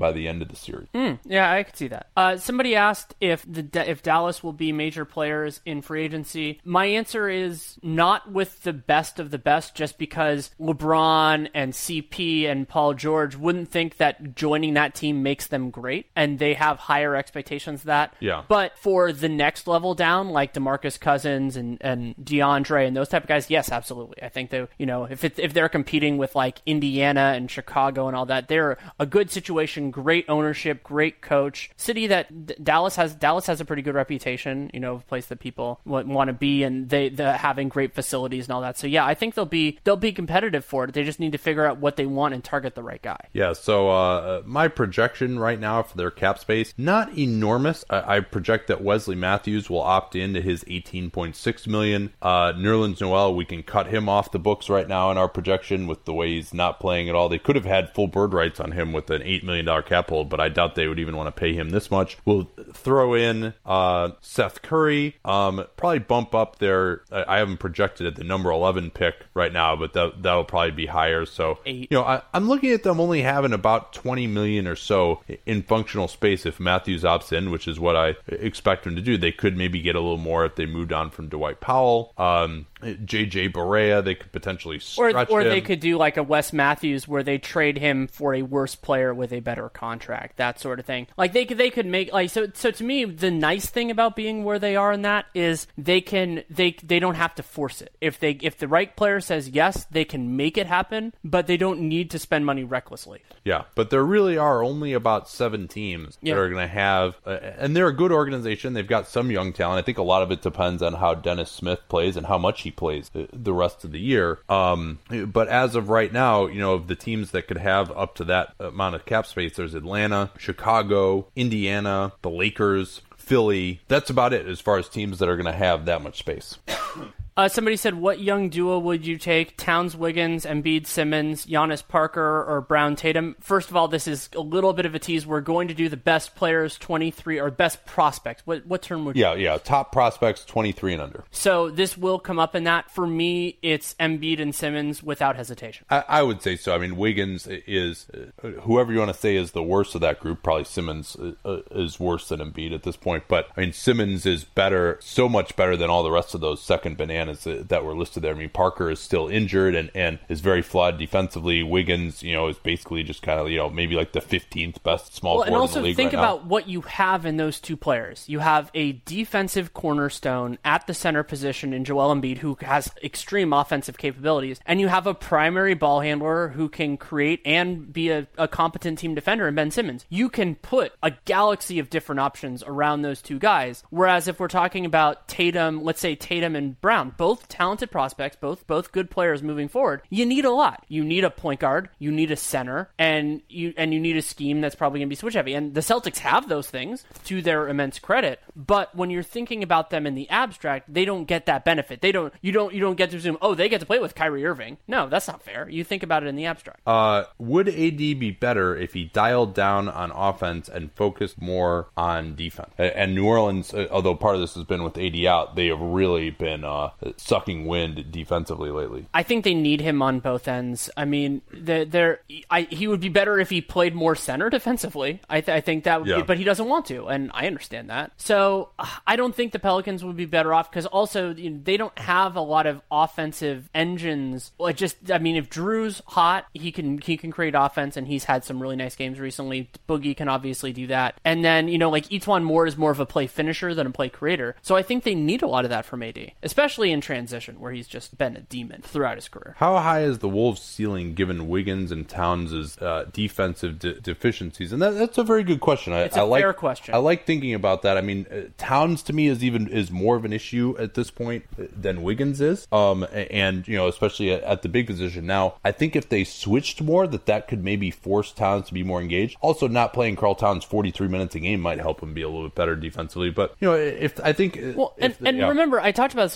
S1: into the series.
S2: Mm, yeah, I could see that. Uh, somebody asked if the if Dallas will be major players in free agency. My answer is not with the best of the best, just because LeBron and C P and Paul George wouldn't think that joining that team makes them great, and they have higher expectations of that.
S1: Yeah.
S2: But for the next level down, like DeMarcus Cousins and, and DeAndre and those type of guys, yes, absolutely. I think that, you know, if it, if they're competing with like Indiana and Chicago and all that, they're a good situation, great ownership, great coach, city that D- Dallas has. Dallas has a pretty good reputation, you know, a place that people w- want to be, and they the having great facilities and all that. So yeah, I think they'll be they'll be competitive for it. They just need to figure out what they want and target the right guy.
S1: Yeah. So uh, my projection right now for their cap space, not enormous. I, I project that Wesley Matthews will opt into his eighteen point six million dollars. Uh, Nerlens Noel, we can cut him off the books right now in our projection with the way he's not playing at all. They could have had full bird rights on him with an eight million dollars cap hold, but I doubt they would even want to pay him this much. We'll throw in uh, Seth Curry, um, probably bump up their, I haven't projected at the number eleven pick right now, but that, that'll probably be higher. So,
S2: Eight.
S1: you know, I, I'm looking at them only having about twenty million dollars or so in functional space if Matthews opts in, which is what I expect them to do. They could maybe get a little more if they moved on from Dwight Powell. Um, J J Barea, they could potentially stretch
S2: Or, or
S1: him.
S2: they could do like a Wes Matthews where they trade him for a worse player with a better contract, that sort of thing. Like they could, they could make like so. So to me, the nice thing about being where they are in that is they can they they don't have to force it. If they if the right player says yes, they can make it happen, but they don't need to spend money recklessly.
S1: Yeah, but there really are only about seven teams
S2: Yeah.
S1: that are going to have, uh, and they're a good organization. They've got some young talent. I think a lot of it depends on how Dennis Smith plays and how much he plays the rest of the year. Um, but as of right now, you know, of the teams that could have up to that amount of cap space, there's Atlanta, Chicago, Indiana, the Lakers, Philly. That's about it as far as teams that are going to have that much space.
S2: Uh, somebody said, what young duo would you take? Towns, Wiggins, Embiid, Simmons, Giannis, Parker, or Brown, Tatum? First of all, this is a little bit of a tease. We're going to do the best players, twenty-three, or best prospects. What what term would you
S1: Yeah, yeah. Top prospects, twenty-three and under.
S2: So this will come up in that. For me, it's Embiid and Simmons without hesitation.
S1: I, I would say so. I mean, Wiggins is, uh, whoever you want to say is the worst of that group. Probably Simmons uh, is worse than Embiid at this point. But, I mean, Simmons is better, so much better than all the rest of those second bananas that were listed there. I mean, Parker is still injured and, and is very flawed defensively. Wiggins, you know, is basically just kind of, you know, maybe like the fifteenth best small
S2: Well,
S1: forward
S2: and also
S1: in the league
S2: think
S1: right
S2: about
S1: now.
S2: what you have in those two players. You have a defensive cornerstone at the center position in Joel Embiid, who has extreme offensive capabilities, and you have a primary ball handler who can create and be a, a competent team defender in Ben Simmons. You can put a galaxy of different options around those two guys. Whereas if we're talking about Tatum, let's say Tatum and Brown, both talented prospects, both both good players moving forward, you need a lot. You need a point guard, you need a center, and you and you need a scheme that's probably going to be switch heavy. And the Celtics have those things to their immense credit, but when you're thinking about them in the abstract, they don't get that benefit. They don't. You don't. You don't get to assume, oh, they get to play with Kyrie Irving. No, that's not fair. You think about it in the abstract.
S1: Uh, would A D be better if he dialed down on offense and focused more on defense? And New Orleans, although part of this has been with A D out, they have really been uh, sucking wind defensively lately.
S2: I think they need him on both ends. I mean, they're, they're, I, he would be better if he played more center defensively. I, th- I think that would
S1: Yeah.
S2: be, but he doesn't want to, and I understand that. So I don't think the Pelicans would be better off because also you know, they don't have a lot of offensive engines. Like just, I mean, if Drew's hot, he can he can create offense, and he's had some really nice games recently. Boogie can obviously do that, and then you know, like Etuan Moore is more of a play finisher than a play creator. So I think they need a lot of that from A D, especially in transition where he's just been a demon throughout his career.
S1: How high is the Wolves' ceiling given Wiggins and Towns' uh, defensive de- deficiencies? And that, that's a very good question. I,
S2: It's a
S1: I like,
S2: fair question.
S1: I like thinking about that. I mean, uh, Towns to me is even is more of an issue at this point than Wiggins is. Um, and you know, especially at, at the big position now. I think if they switched more, that that could maybe force Towns to be more engaged. Also, not playing Karl Towns forty-three minutes a game might help him be a little bit better defensively. But you know, if I think
S2: Well, and,
S1: if,
S2: and
S1: yeah.
S2: remember, I talked about this a little bit in the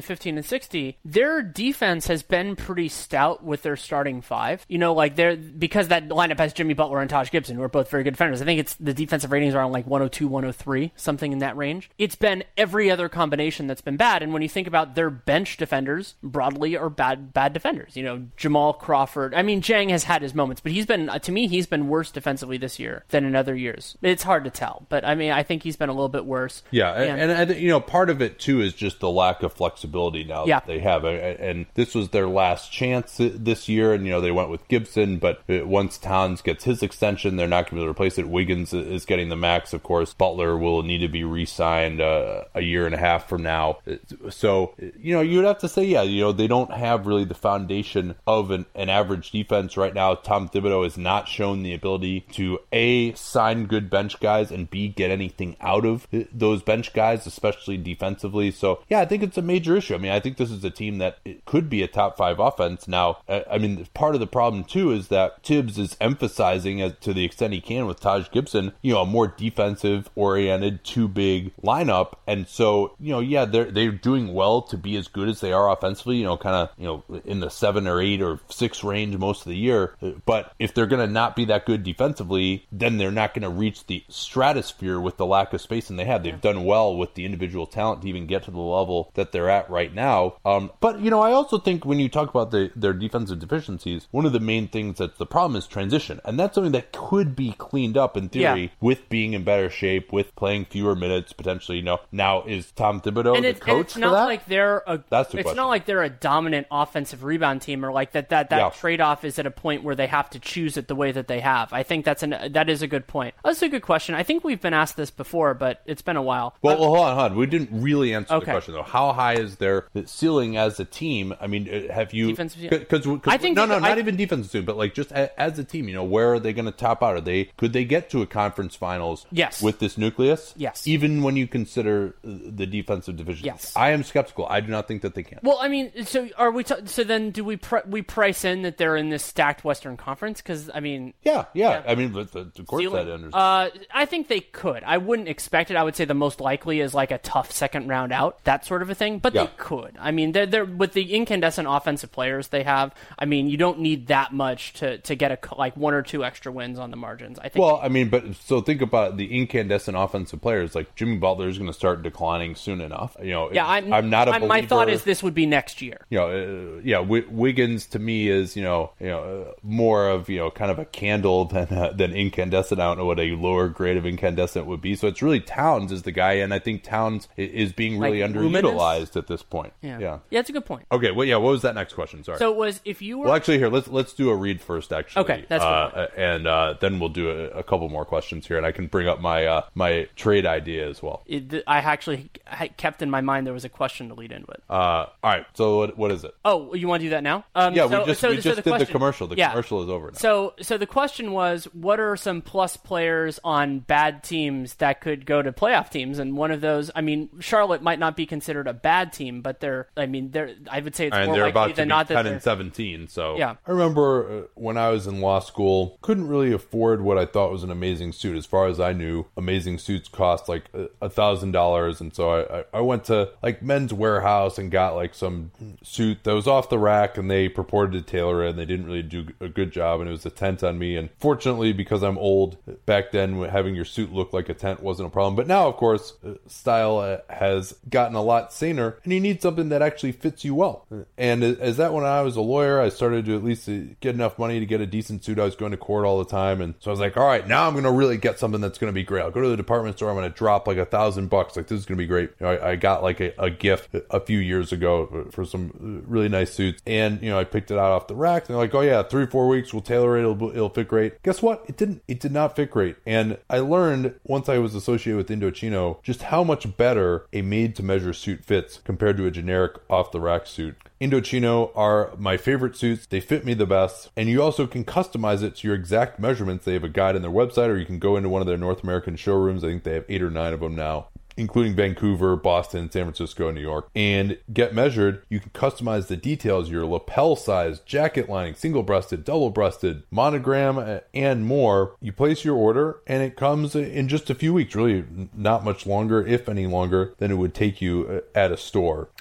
S2: fifteen and sixty, their defense has been pretty stout with their starting five. You know, like they're because that lineup has Jimmy Butler and Taj Gibson, who are both very good defenders. I think it's the defensive ratings are on like one oh two, one oh three, something in that range. It's been every other combination that's been bad. And when you think about their bench defenders, broadly are bad bad defenders. You know, Jamal Crawford. I mean, Jang has had his moments, but he's been, to me, he's been worse defensively this year than in other years. It's hard to tell, but I mean, I think he's been a little bit worse.
S1: Yeah, and, and I think, you know, part of it too is just the lack of flexibility now
S2: yeah.
S1: that they have. And this was their last chance this year, and, you know, they went with Gibson, but once Towns gets his extension, they're not going to be able to replace it. Wiggins is getting the max, of course. Butler will need to be re-signed uh, a year and a half from now. So, you know, you would have to say, yeah, you know, they don't have really the foundation of an, an average defense right now. Tom Thibodeau has not shown the ability to A, sign good bench guys, and B, get anything out of those bench guys, especially defensively. So, yeah, I think it's a major issue. I mean, I think this is a team that it could be a top five offense. Now, I mean, part of the problem, too, is that Tibbs is emphasizing, as to the extent he can with Taj Gibson, you know, a more defensive-oriented, two-big lineup. And so, you know, yeah, they're, they're doing well to be as good as they are offensively, you know, kind of, you know, in the seven or eight or six range most of the year. But if they're going to not be that good defensively, then they're not going to reach the stratosphere with the lack of spacing they have. They've yeah. done well with the individual talent to even get to the level that they're at right now. Um, but, you know, I also think when you talk about the, their defensive deficiencies, one of the main things that's the problem is transition. And that's something that could be cleaned up in theory yeah. with being in better shape, with playing fewer minutes, potentially. You know, now is Tom Thibodeau
S2: and
S1: the
S2: it,
S1: coach
S2: and it's
S1: for
S2: not
S1: that?
S2: Like they're a,
S1: that's the
S2: it's
S1: question.
S2: not like they're a dominant offensive rebound team, or like that that, that
S1: yeah.
S2: trade-off is at a point where they have to choose it the way that they have. I think that's an that is a good point. That's a good question. I think we've been asked this before, but it's been a while.
S1: Well,
S2: but,
S1: well hold on, hold on. We didn't really answer
S2: okay.
S1: the question, though. How high is their ceiling as a team? I mean, have you... Because
S2: I think
S1: No, no,
S2: I,
S1: not even defensive team, but like just a, as a team, you know, where are they going to top out? Are they Could they get to a conference finals
S2: yes.
S1: with this nucleus?
S2: Yes.
S1: Even when you consider the defensive division?
S2: Yes.
S1: I am skeptical. I do not think that they can.
S2: Well, I mean, so are we? T- so then, do we pr- we price in that they're in this stacked Western Conference? Because I mean,
S1: yeah, yeah, yeah. I mean, but, but of course
S2: Ceiling.
S1: that understands.
S2: Uh, I think they could. I wouldn't expect it. I would say the most likely is like a tough second round out, that sort of a thing. But yeah. they could. I mean, they're they're with the incandescent offensive players they have. I mean, you don't need that much to, to get a like one or two extra wins on the margins. I think.
S1: Well, I mean, but so think about the incandescent offensive players. Like Jimmy Butler is going to start declining soon enough. You know,
S2: yeah, I'm,
S1: I'm not a
S2: I'm, my thought is this would be next year.
S1: You know, uh, yeah, w- Wiggins to me is you know, you know, uh, more of you know, kind of a candle than uh, than incandescent. I don't know what a lower grade of incandescent would be. So it's really Towns is the guy, and I think Towns is being really like underutilized luminous? At this point.
S2: Yeah.
S1: yeah,
S2: yeah, it's a good point.
S1: Okay, well, yeah, what was that next question? Sorry.
S2: So it was if you were
S1: well, actually, here let's let's do a read first. Actually,
S2: okay, that's
S1: uh, and uh, then we'll do a, a couple more questions here, and I can bring up my uh, my trade idea as well.
S2: It, I actually kept in my mind there was a question to lead in with.
S1: Uh, all right. So what, what is it?
S2: Oh, you want to do that now? Um,
S1: yeah,
S2: so,
S1: we just
S2: so,
S1: we
S2: so
S1: just
S2: the
S1: did
S2: question,
S1: the commercial. The
S2: yeah.
S1: commercial is over now.
S2: So so the question was, what are some plus players on bad teams that could go to playoff teams? And one of those, I mean, Charlotte might not be considered a bad team, but they're, I mean, they're, I would say it's
S1: and
S2: more
S1: they're
S2: likely
S1: about to
S2: than
S1: be
S2: not that
S1: ten
S2: they're
S1: and seventeen. So
S2: yeah.
S1: I remember uh, when I was in law school, couldn't really afford what I thought was an amazing suit. As far as I knew, amazing suits cost like a thousand dollars, and so I, I I went to like Men's Warehouse and got like some suit that was off the rack, and they purported to tailor it, and they didn't really do a good job, and it was a tent on me. And fortunately, because I'm old, back then having your suit look like a tent wasn't a problem. But now, of course, style has gotten a lot saner, and you need something that actually fits you well. And as that when I was a lawyer, I started to at least get enough money to get a decent suit. I was going to court all the time, and so I was like, all right, now I'm going to really get something that's going to be great. I'll go to the department store, I'm going to drop like a thousand bucks. Like, this is going to be great. You know, I, I got like a, a gift a few years ago for some really nice suits, and you know, I picked it out off the rack, and they're like, oh yeah, three, four weeks, we'll tailor it, it'll, it'll fit great. Guess what? It didn't. It did not fit great. And I learned once I was associated with Indochino just how much better a made-to-measure suit fits compared to a generic off-the-rack suit. Indochino are my favorite suits. They fit me the best. And you also can customize it to your exact measurements. They have a guide on their website, or you can go into one of their North American showrooms. I think they have eight or nine of them now, including Vancouver, Boston, San Francisco, and New York, and get measured. You can customize the details, your lapel size, jacket lining, single-breasted, double-breasted, monogram, and more. You place your order, and it comes in just a few weeks, really not much longer, if any longer, than it would take you at a store.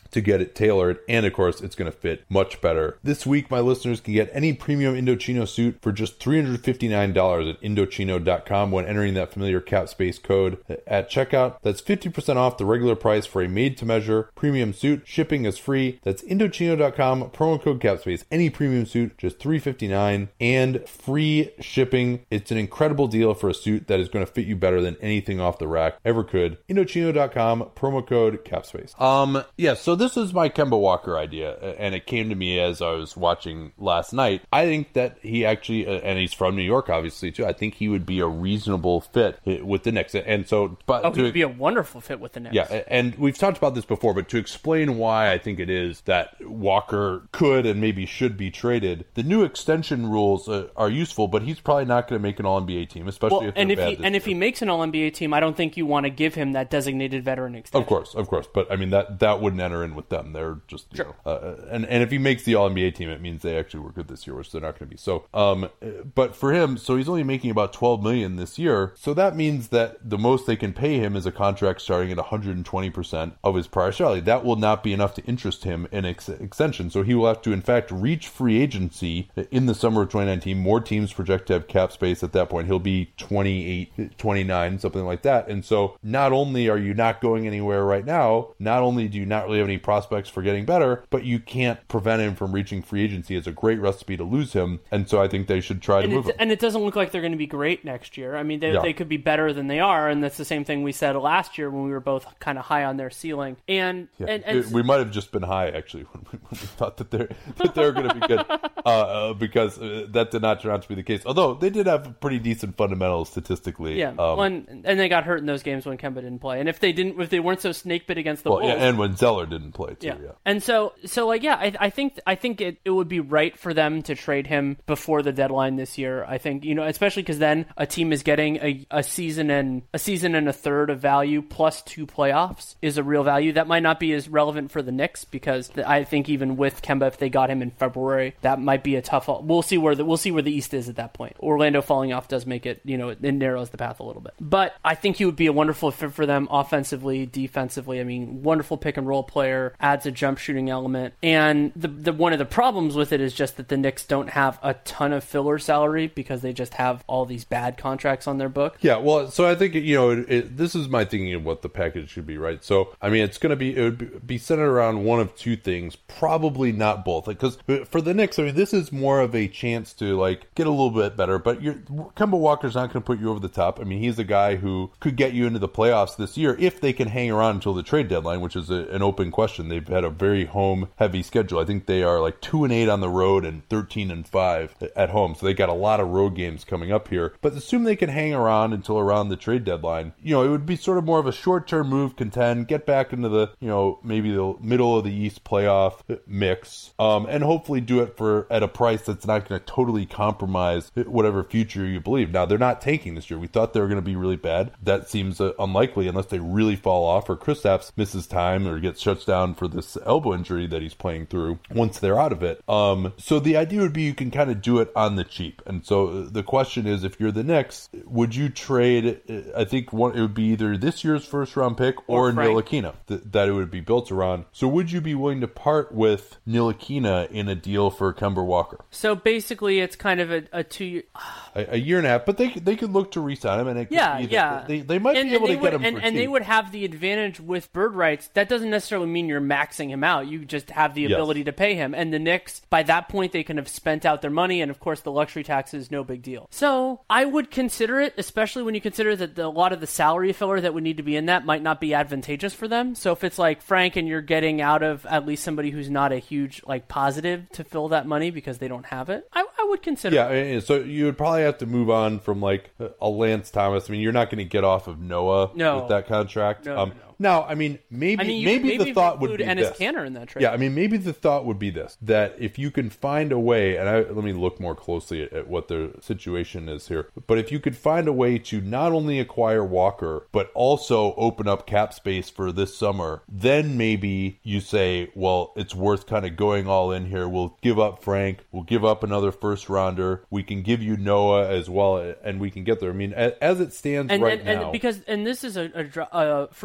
S1: to get it tailored, and of course, it's going to fit much better. This week, my listeners can get any premium Indochino suit for just three hundred fifty-nine dollars at Indochino dot com when entering that familiar CapSpace code at checkout. That's fifty percent off the regular price for a made-to-measure premium suit. Shipping is free. That's Indochino dot com, promo code CapSpace. Any premium suit, just three hundred fifty-nine dollars and free shipping. It's an incredible deal for a suit that is going to fit you better than anything off the rack ever could. Indochino dot com, promo code CapSpace. Um, yeah, so this is my Kemba Walker idea, and it came to me as I was watching last night. I think that he actually, uh, and he's from New York, obviously, too. I think he would be a reasonable fit with the Knicks. And so, but
S2: oh,
S1: to,
S2: he'd be a wonderful fit with the Knicks.
S1: Yeah, and we've talked about this before, but to explain why I think it is that Walker could and maybe should be traded, the new extension rules uh, are useful, but he's probably not going to make an All N B A team, especially
S2: well,
S1: if
S2: and
S1: they're
S2: if
S1: bad
S2: he
S1: this
S2: and
S1: year.
S2: if he makes an All N B A team, I don't think you want to give him that designated veteran extension.
S1: Of course, of course, but I mean that that wouldn't enter in with them. They're just you
S2: sure.
S1: know, uh, and and if he makes the All N B A team, it means they actually were good this year, which they're not going to be. So, um, but for him, so he's only making about twelve million this year. So that means that the most they can pay him is a contract starting at one hundred twenty percent of his prior salary. That will not be enough to interest him in ex- extension. So he will have to, in fact, reach free agency in the summer of twenty nineteen. More teams project to have cap space at that point. He'll be twenty-eight, twenty-nine, something like that. And so not only are you not going anywhere right now, not only do you not really have any prospects for getting better, but you can't prevent him from reaching free agency. It's a great recipe to lose him. And so I think they should try
S2: and
S1: to move
S2: it,
S1: him.
S2: And it doesn't look like they're going to be great next year. I mean, they,
S1: Yeah.
S2: they could be better than they are, and that's the same thing we said last year when we were both kind of high on their ceiling. And,
S1: Yeah.
S2: and, and
S1: It- we might have just been high, actually, when we, when we thought that they're, that they're going to be good, uh, uh, because uh, that did not turn out to be the case. Although they did have pretty decent fundamentals statistically.
S2: yeah,
S1: Um,
S2: well, and, and they got hurt in those games when Kemba didn't play. And if they didn't, if they weren't so snake bit against the
S1: well,
S2: Wolves,
S1: yeah, and when Zeller didn't play too.
S2: Yeah.
S1: Yeah.
S2: And so, so like, yeah, I, I think, I think it, it would be right for them to trade him before the deadline this year. I think, you know, especially because then a team is getting a, a season and a season and a third of value plus two playoffs is a real value. That might not be as relevant for the Knicks because I think even with Kemba, if they got him in February, that might be a tough. We'll see where the we'll see where the East is at that point. Orlando falling off does make it, you know, it narrows the path a little bit. But I think he would be a wonderful fit for them offensively, defensively. I mean, wonderful pick and roll player, adds a jump shooting element. And the the one of the problems with it is just that the Knicks don't have a ton of filler salary because they just have all these bad contracts on their book.
S1: Yeah, well, so I think, you know, it, it, this is my thinking of what the package should be, right? So, I mean, it's going to be, it would be centered around one of two things, probably not both. Because like, for the Knicks, I mean, this is more of a chance to, like, get a little bit better. But you're, Kemba Walker's not going to put you over the top. I mean, he's a guy who could get you into the playoffs this year if they can hang around until the trade deadline, which is a, an open question. They've had a very home-heavy schedule. I think they are, like, two and eight on the road and thirteen and five at home. So they got a lot of road games coming up here. But assume they can hang around until around the trade deadline. You know, it would be sort of more of a short-term move, contend, get back into the, you know, maybe the middle of the East playoff mix, um, and hopefully do it for at a price that's not going to totally compromise whatever future you believe. Now, they're not tanking this year. We thought they were going to be really bad. That seems uh, unlikely unless they really fall off or Kristaps misses time or gets shut down for this elbow injury that he's playing through once they're out of it. Um, so the idea would be you can kind of do it on the cheap. And so the question is, if you're the Knicks, would you trade, I think one, it would be either this year's first round pick or, or Ntilikina th- that it would be built around. So would you be willing to part with Ntilikina in a deal for Kemba Walker?
S2: So basically it's kind of a, a two year...
S1: A, a year and a half, but they they could look to re-sign him, and it could
S2: Yeah,
S1: be that
S2: yeah.
S1: they, they might
S2: and,
S1: be able
S2: and
S1: to
S2: would,
S1: get him
S2: and,
S1: for
S2: and
S1: cheap.
S2: they would have the advantage with bird rights. That doesn't necessarily mean you're maxing him out. You just have the ability
S1: yes.
S2: to pay him. And the Knicks, by that point, they can have spent out their money, and of course the luxury tax is no big deal. So I would consider it, especially when you consider that the, a lot of the salary filler that would need to be in that might not be advantageous for them. So if it's like Frank and you're getting out of at least somebody who's not a huge like positive to fill that money because they don't have it, I, I would consider
S1: Yeah,
S2: it.
S1: and so you would probably have to move on from like a Lance Thomas. I mean, you're not going to get off of Noah
S2: No.
S1: with that contract.
S2: No,
S1: um,
S2: no, no.
S1: Now, I mean, maybe
S2: I mean, you
S1: maybe,
S2: could maybe
S1: the thought would
S2: include
S1: be
S2: Enes
S1: this.
S2: Kanter in that trade.
S1: Yeah, I mean, maybe the thought would be this: that if you can find a way, and I, let me look more closely at, at what the situation is here. But if you could find a way to not only acquire Walker, but also open up cap space for this summer, then maybe you say, well, it's worth kind of going all in here. We'll give up Frank. We'll give up another first rounder. We can give you Noah as well, and we can get there. I mean, as, as it stands
S2: And,
S1: right
S2: and,
S1: now,
S2: and because and this is a, a, dr- a free
S1: well, here,
S2: agent
S1: well,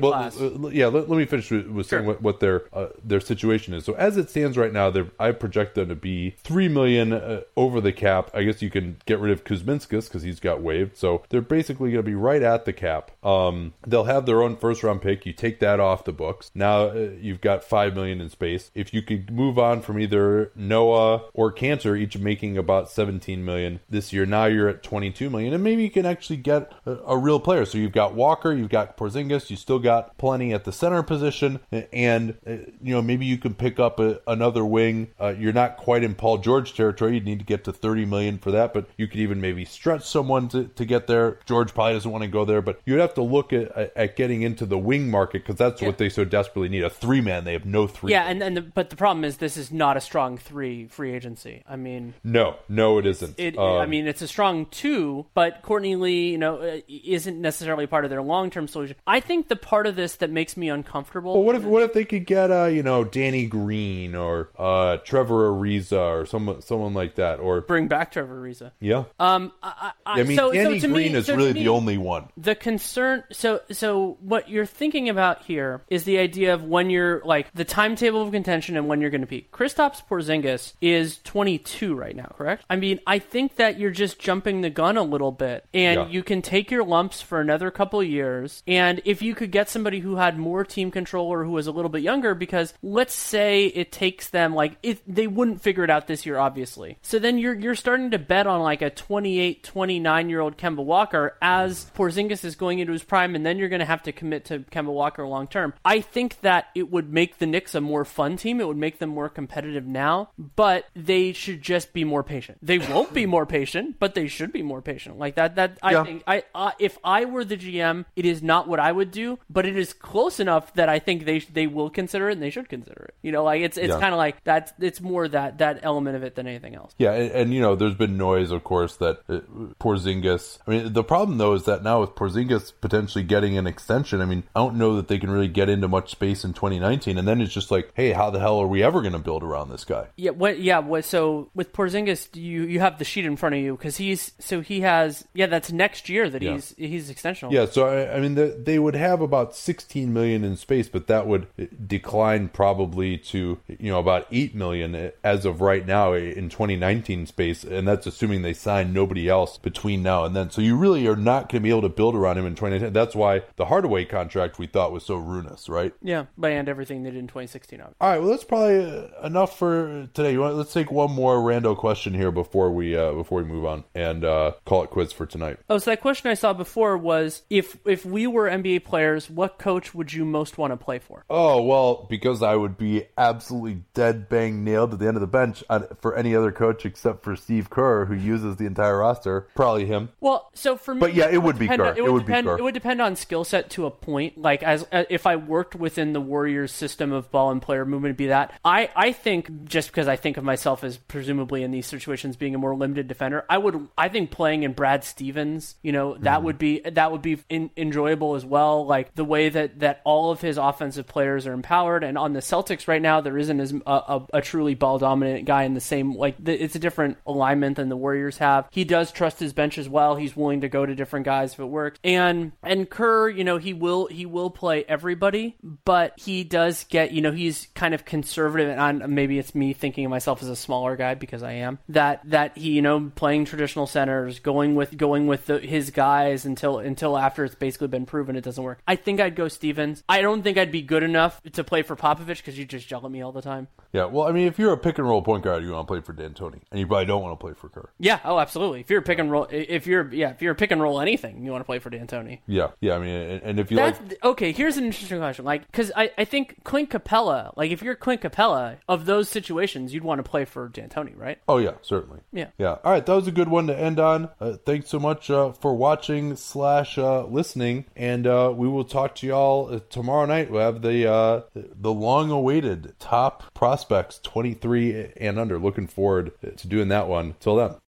S1: well,
S2: class.
S1: uh, yeah. Let, let me finish with, with saying
S2: Sure.
S1: what, what their uh, their situation is. So as it stands right now, they're- I project them to be three million uh, over the cap. I guess you can get rid of Kuzminskas because he's got waived. So they're basically going to be right at the cap. Um, they'll have their own first round pick. You take that off the books. Now uh, you've got five million in space. If you could move on from either Noah or Cantor, each making about seventeen million this year, now you're at twenty-two million, and maybe you can actually get a, a real player. So you've got Walker, you've got Porzingis, you still got plenty at the center position, and uh, you know maybe you can pick up a, another wing. Uh, you're not quite in Paul George territory. You'd need to get to thirty million for that, but you could even maybe stretch someone to, to get there. George probably doesn't want to go there, but you'd have to look at, at getting into the wing market because that's
S2: Yeah.
S1: what they so desperately need. A three man, they have no three.
S2: Yeah, and, and the, but the problem is this is not a strong three free agency. I mean,
S1: no, no, it isn't.
S2: It,
S1: Um,
S2: I mean, it's a strong two, but Courtney Lee, you know, uh, isn't necessarily part of their long-term solution. I think the part of this that makes me uncomfortable.
S1: Well, what if what if they could get uh you know Danny Green or uh Trevor Ariza or someone someone like that, or
S2: bring back Trevor Ariza?
S1: yeah.
S2: Um, I, I,
S1: I mean,
S2: so,
S1: Danny
S2: so to
S1: Green
S2: me,
S1: is
S2: so to
S1: really
S2: me,
S1: the only one.
S2: The concern, so so what you're thinking about here is the idea of when you're like the timetable of contention and when you're going to peak. Kristaps Porzingis is twenty-two right now, correct? I mean, I think that you're just jumping the gun a little bit, and
S1: Yeah.
S2: you can take your lumps for another couple of years. And if you could get somebody who had more team control or who was a little bit younger, because let's say it takes them like it, they wouldn't figure it out this year, obviously. So then you're you're starting to bet on like a twenty-eight, twenty-nine year old Kemba Walker as Porzingis is going into his prime, and then you're going to have to commit to Kemba Walker long term. I think that it would make the Knicks a more fun team. It would make them more competitive now, but they should just be more patient. They won't be more patient, but they should be more patient. Like that. That I
S1: Yeah.
S2: think. I uh, if I were the G M, it is not what I would do, but it is close enough that I think they they will consider it and they should consider it. You know, like it's it's
S1: Yeah.
S2: kind of like that. It's more that that element of it than anything else.
S1: Yeah, and, and you know, there's been noise, of course, that uh, Porzingis. I mean, the problem though is that now with Porzingis potentially getting an extension, I mean, I don't know that they can really get into much space in twenty nineteen, and then it's just like, hey, how the hell are we ever going to build around this guy?
S2: Yeah, what? Yeah, what? So with Porzingis, you you have the sheet in front of you because he's so he has yeah that's next year that
S1: Yeah.
S2: he's he's extensional.
S1: Yeah, so I, I mean, the, they would have about sixteen million in space, but that would decline probably to you know about eight million as of right now in twenty nineteen space, and that's assuming they sign nobody else between now and then. So you really are not going to be able to build around him in twenty nineteen. That's why the Hardaway contract we thought was so ruinous, right?
S2: yeah, and everything they did in twenty sixteen. Obviously.
S1: All right, well, that's probably uh, enough for today. You want, let's take one more rando question here before we uh, before we move on and uh, call it quits for tonight.
S2: Oh, so that question I saw before was if if we were N B A players, what coach would you most want to play for?
S1: Oh, well, because I would be absolutely dead bang nailed at the end of the bench on, for any other coach except for Steve Kerr, who uses the entire roster. Probably him.
S2: Well, so for me,
S1: But yeah, it would be
S2: depend
S1: Kerr.
S2: on-
S1: It would be
S2: depend,
S1: Kerr.
S2: It would depend on skill set to a point. Like as uh, if I worked within the Warriors system of ball and player movement, it'd be that. I I think just because I think of myself as presumably in these situations being a more limited defender, I would I think playing in Brad Stevens, you know, that
S1: Mm-hmm.
S2: would be that would be in, enjoyable as well. Like the way that that all of his offensive players are empowered, and on the Celtics right now there isn't as a, a, a truly ball dominant guy in the same like the, it's a different alignment than the Warriors have. He does trust his bench as well. He's willing to go to different guys if it works. And and Kerr, you know, he will he will play everybody, but he does get, you know, he's kind of conservative, and I'm, maybe it's me thinking of myself as a smaller guy because I am. That that he, you know, playing traditional centers, going with going with the, his guys until until after it's basically been proven it doesn't work. I think I'd go Stevens. I don't think I'd be good enough to play for Popovich because you just yell at me all the time.
S1: Yeah, well, I mean, if you're a pick and roll point guard, you want to play for D'Antoni, and you probably don't want to play for Kerr.
S2: Yeah, oh, absolutely. If you're a pick and roll, if you're yeah, if you're a pick and roll anything, you want to play for D'Antoni.
S1: Yeah, yeah, I mean, and, and if you
S2: That's,
S1: like...
S2: okay, here's an interesting question. Like, because I, I think Clint Capella, like, if you're Clint Capella, of those situations, you'd want to play for D'Antoni, right?
S1: Oh, yeah, certainly.
S2: Yeah.
S1: Yeah. All right, that was a good one to end on. Uh, thanks so much uh, for watching slash uh, listening, and uh, we will talk to y'all uh, tomorrow night. We'll have the uh, the long-awaited top prospects twenty-three and under. Looking forward to doing that one. Till then.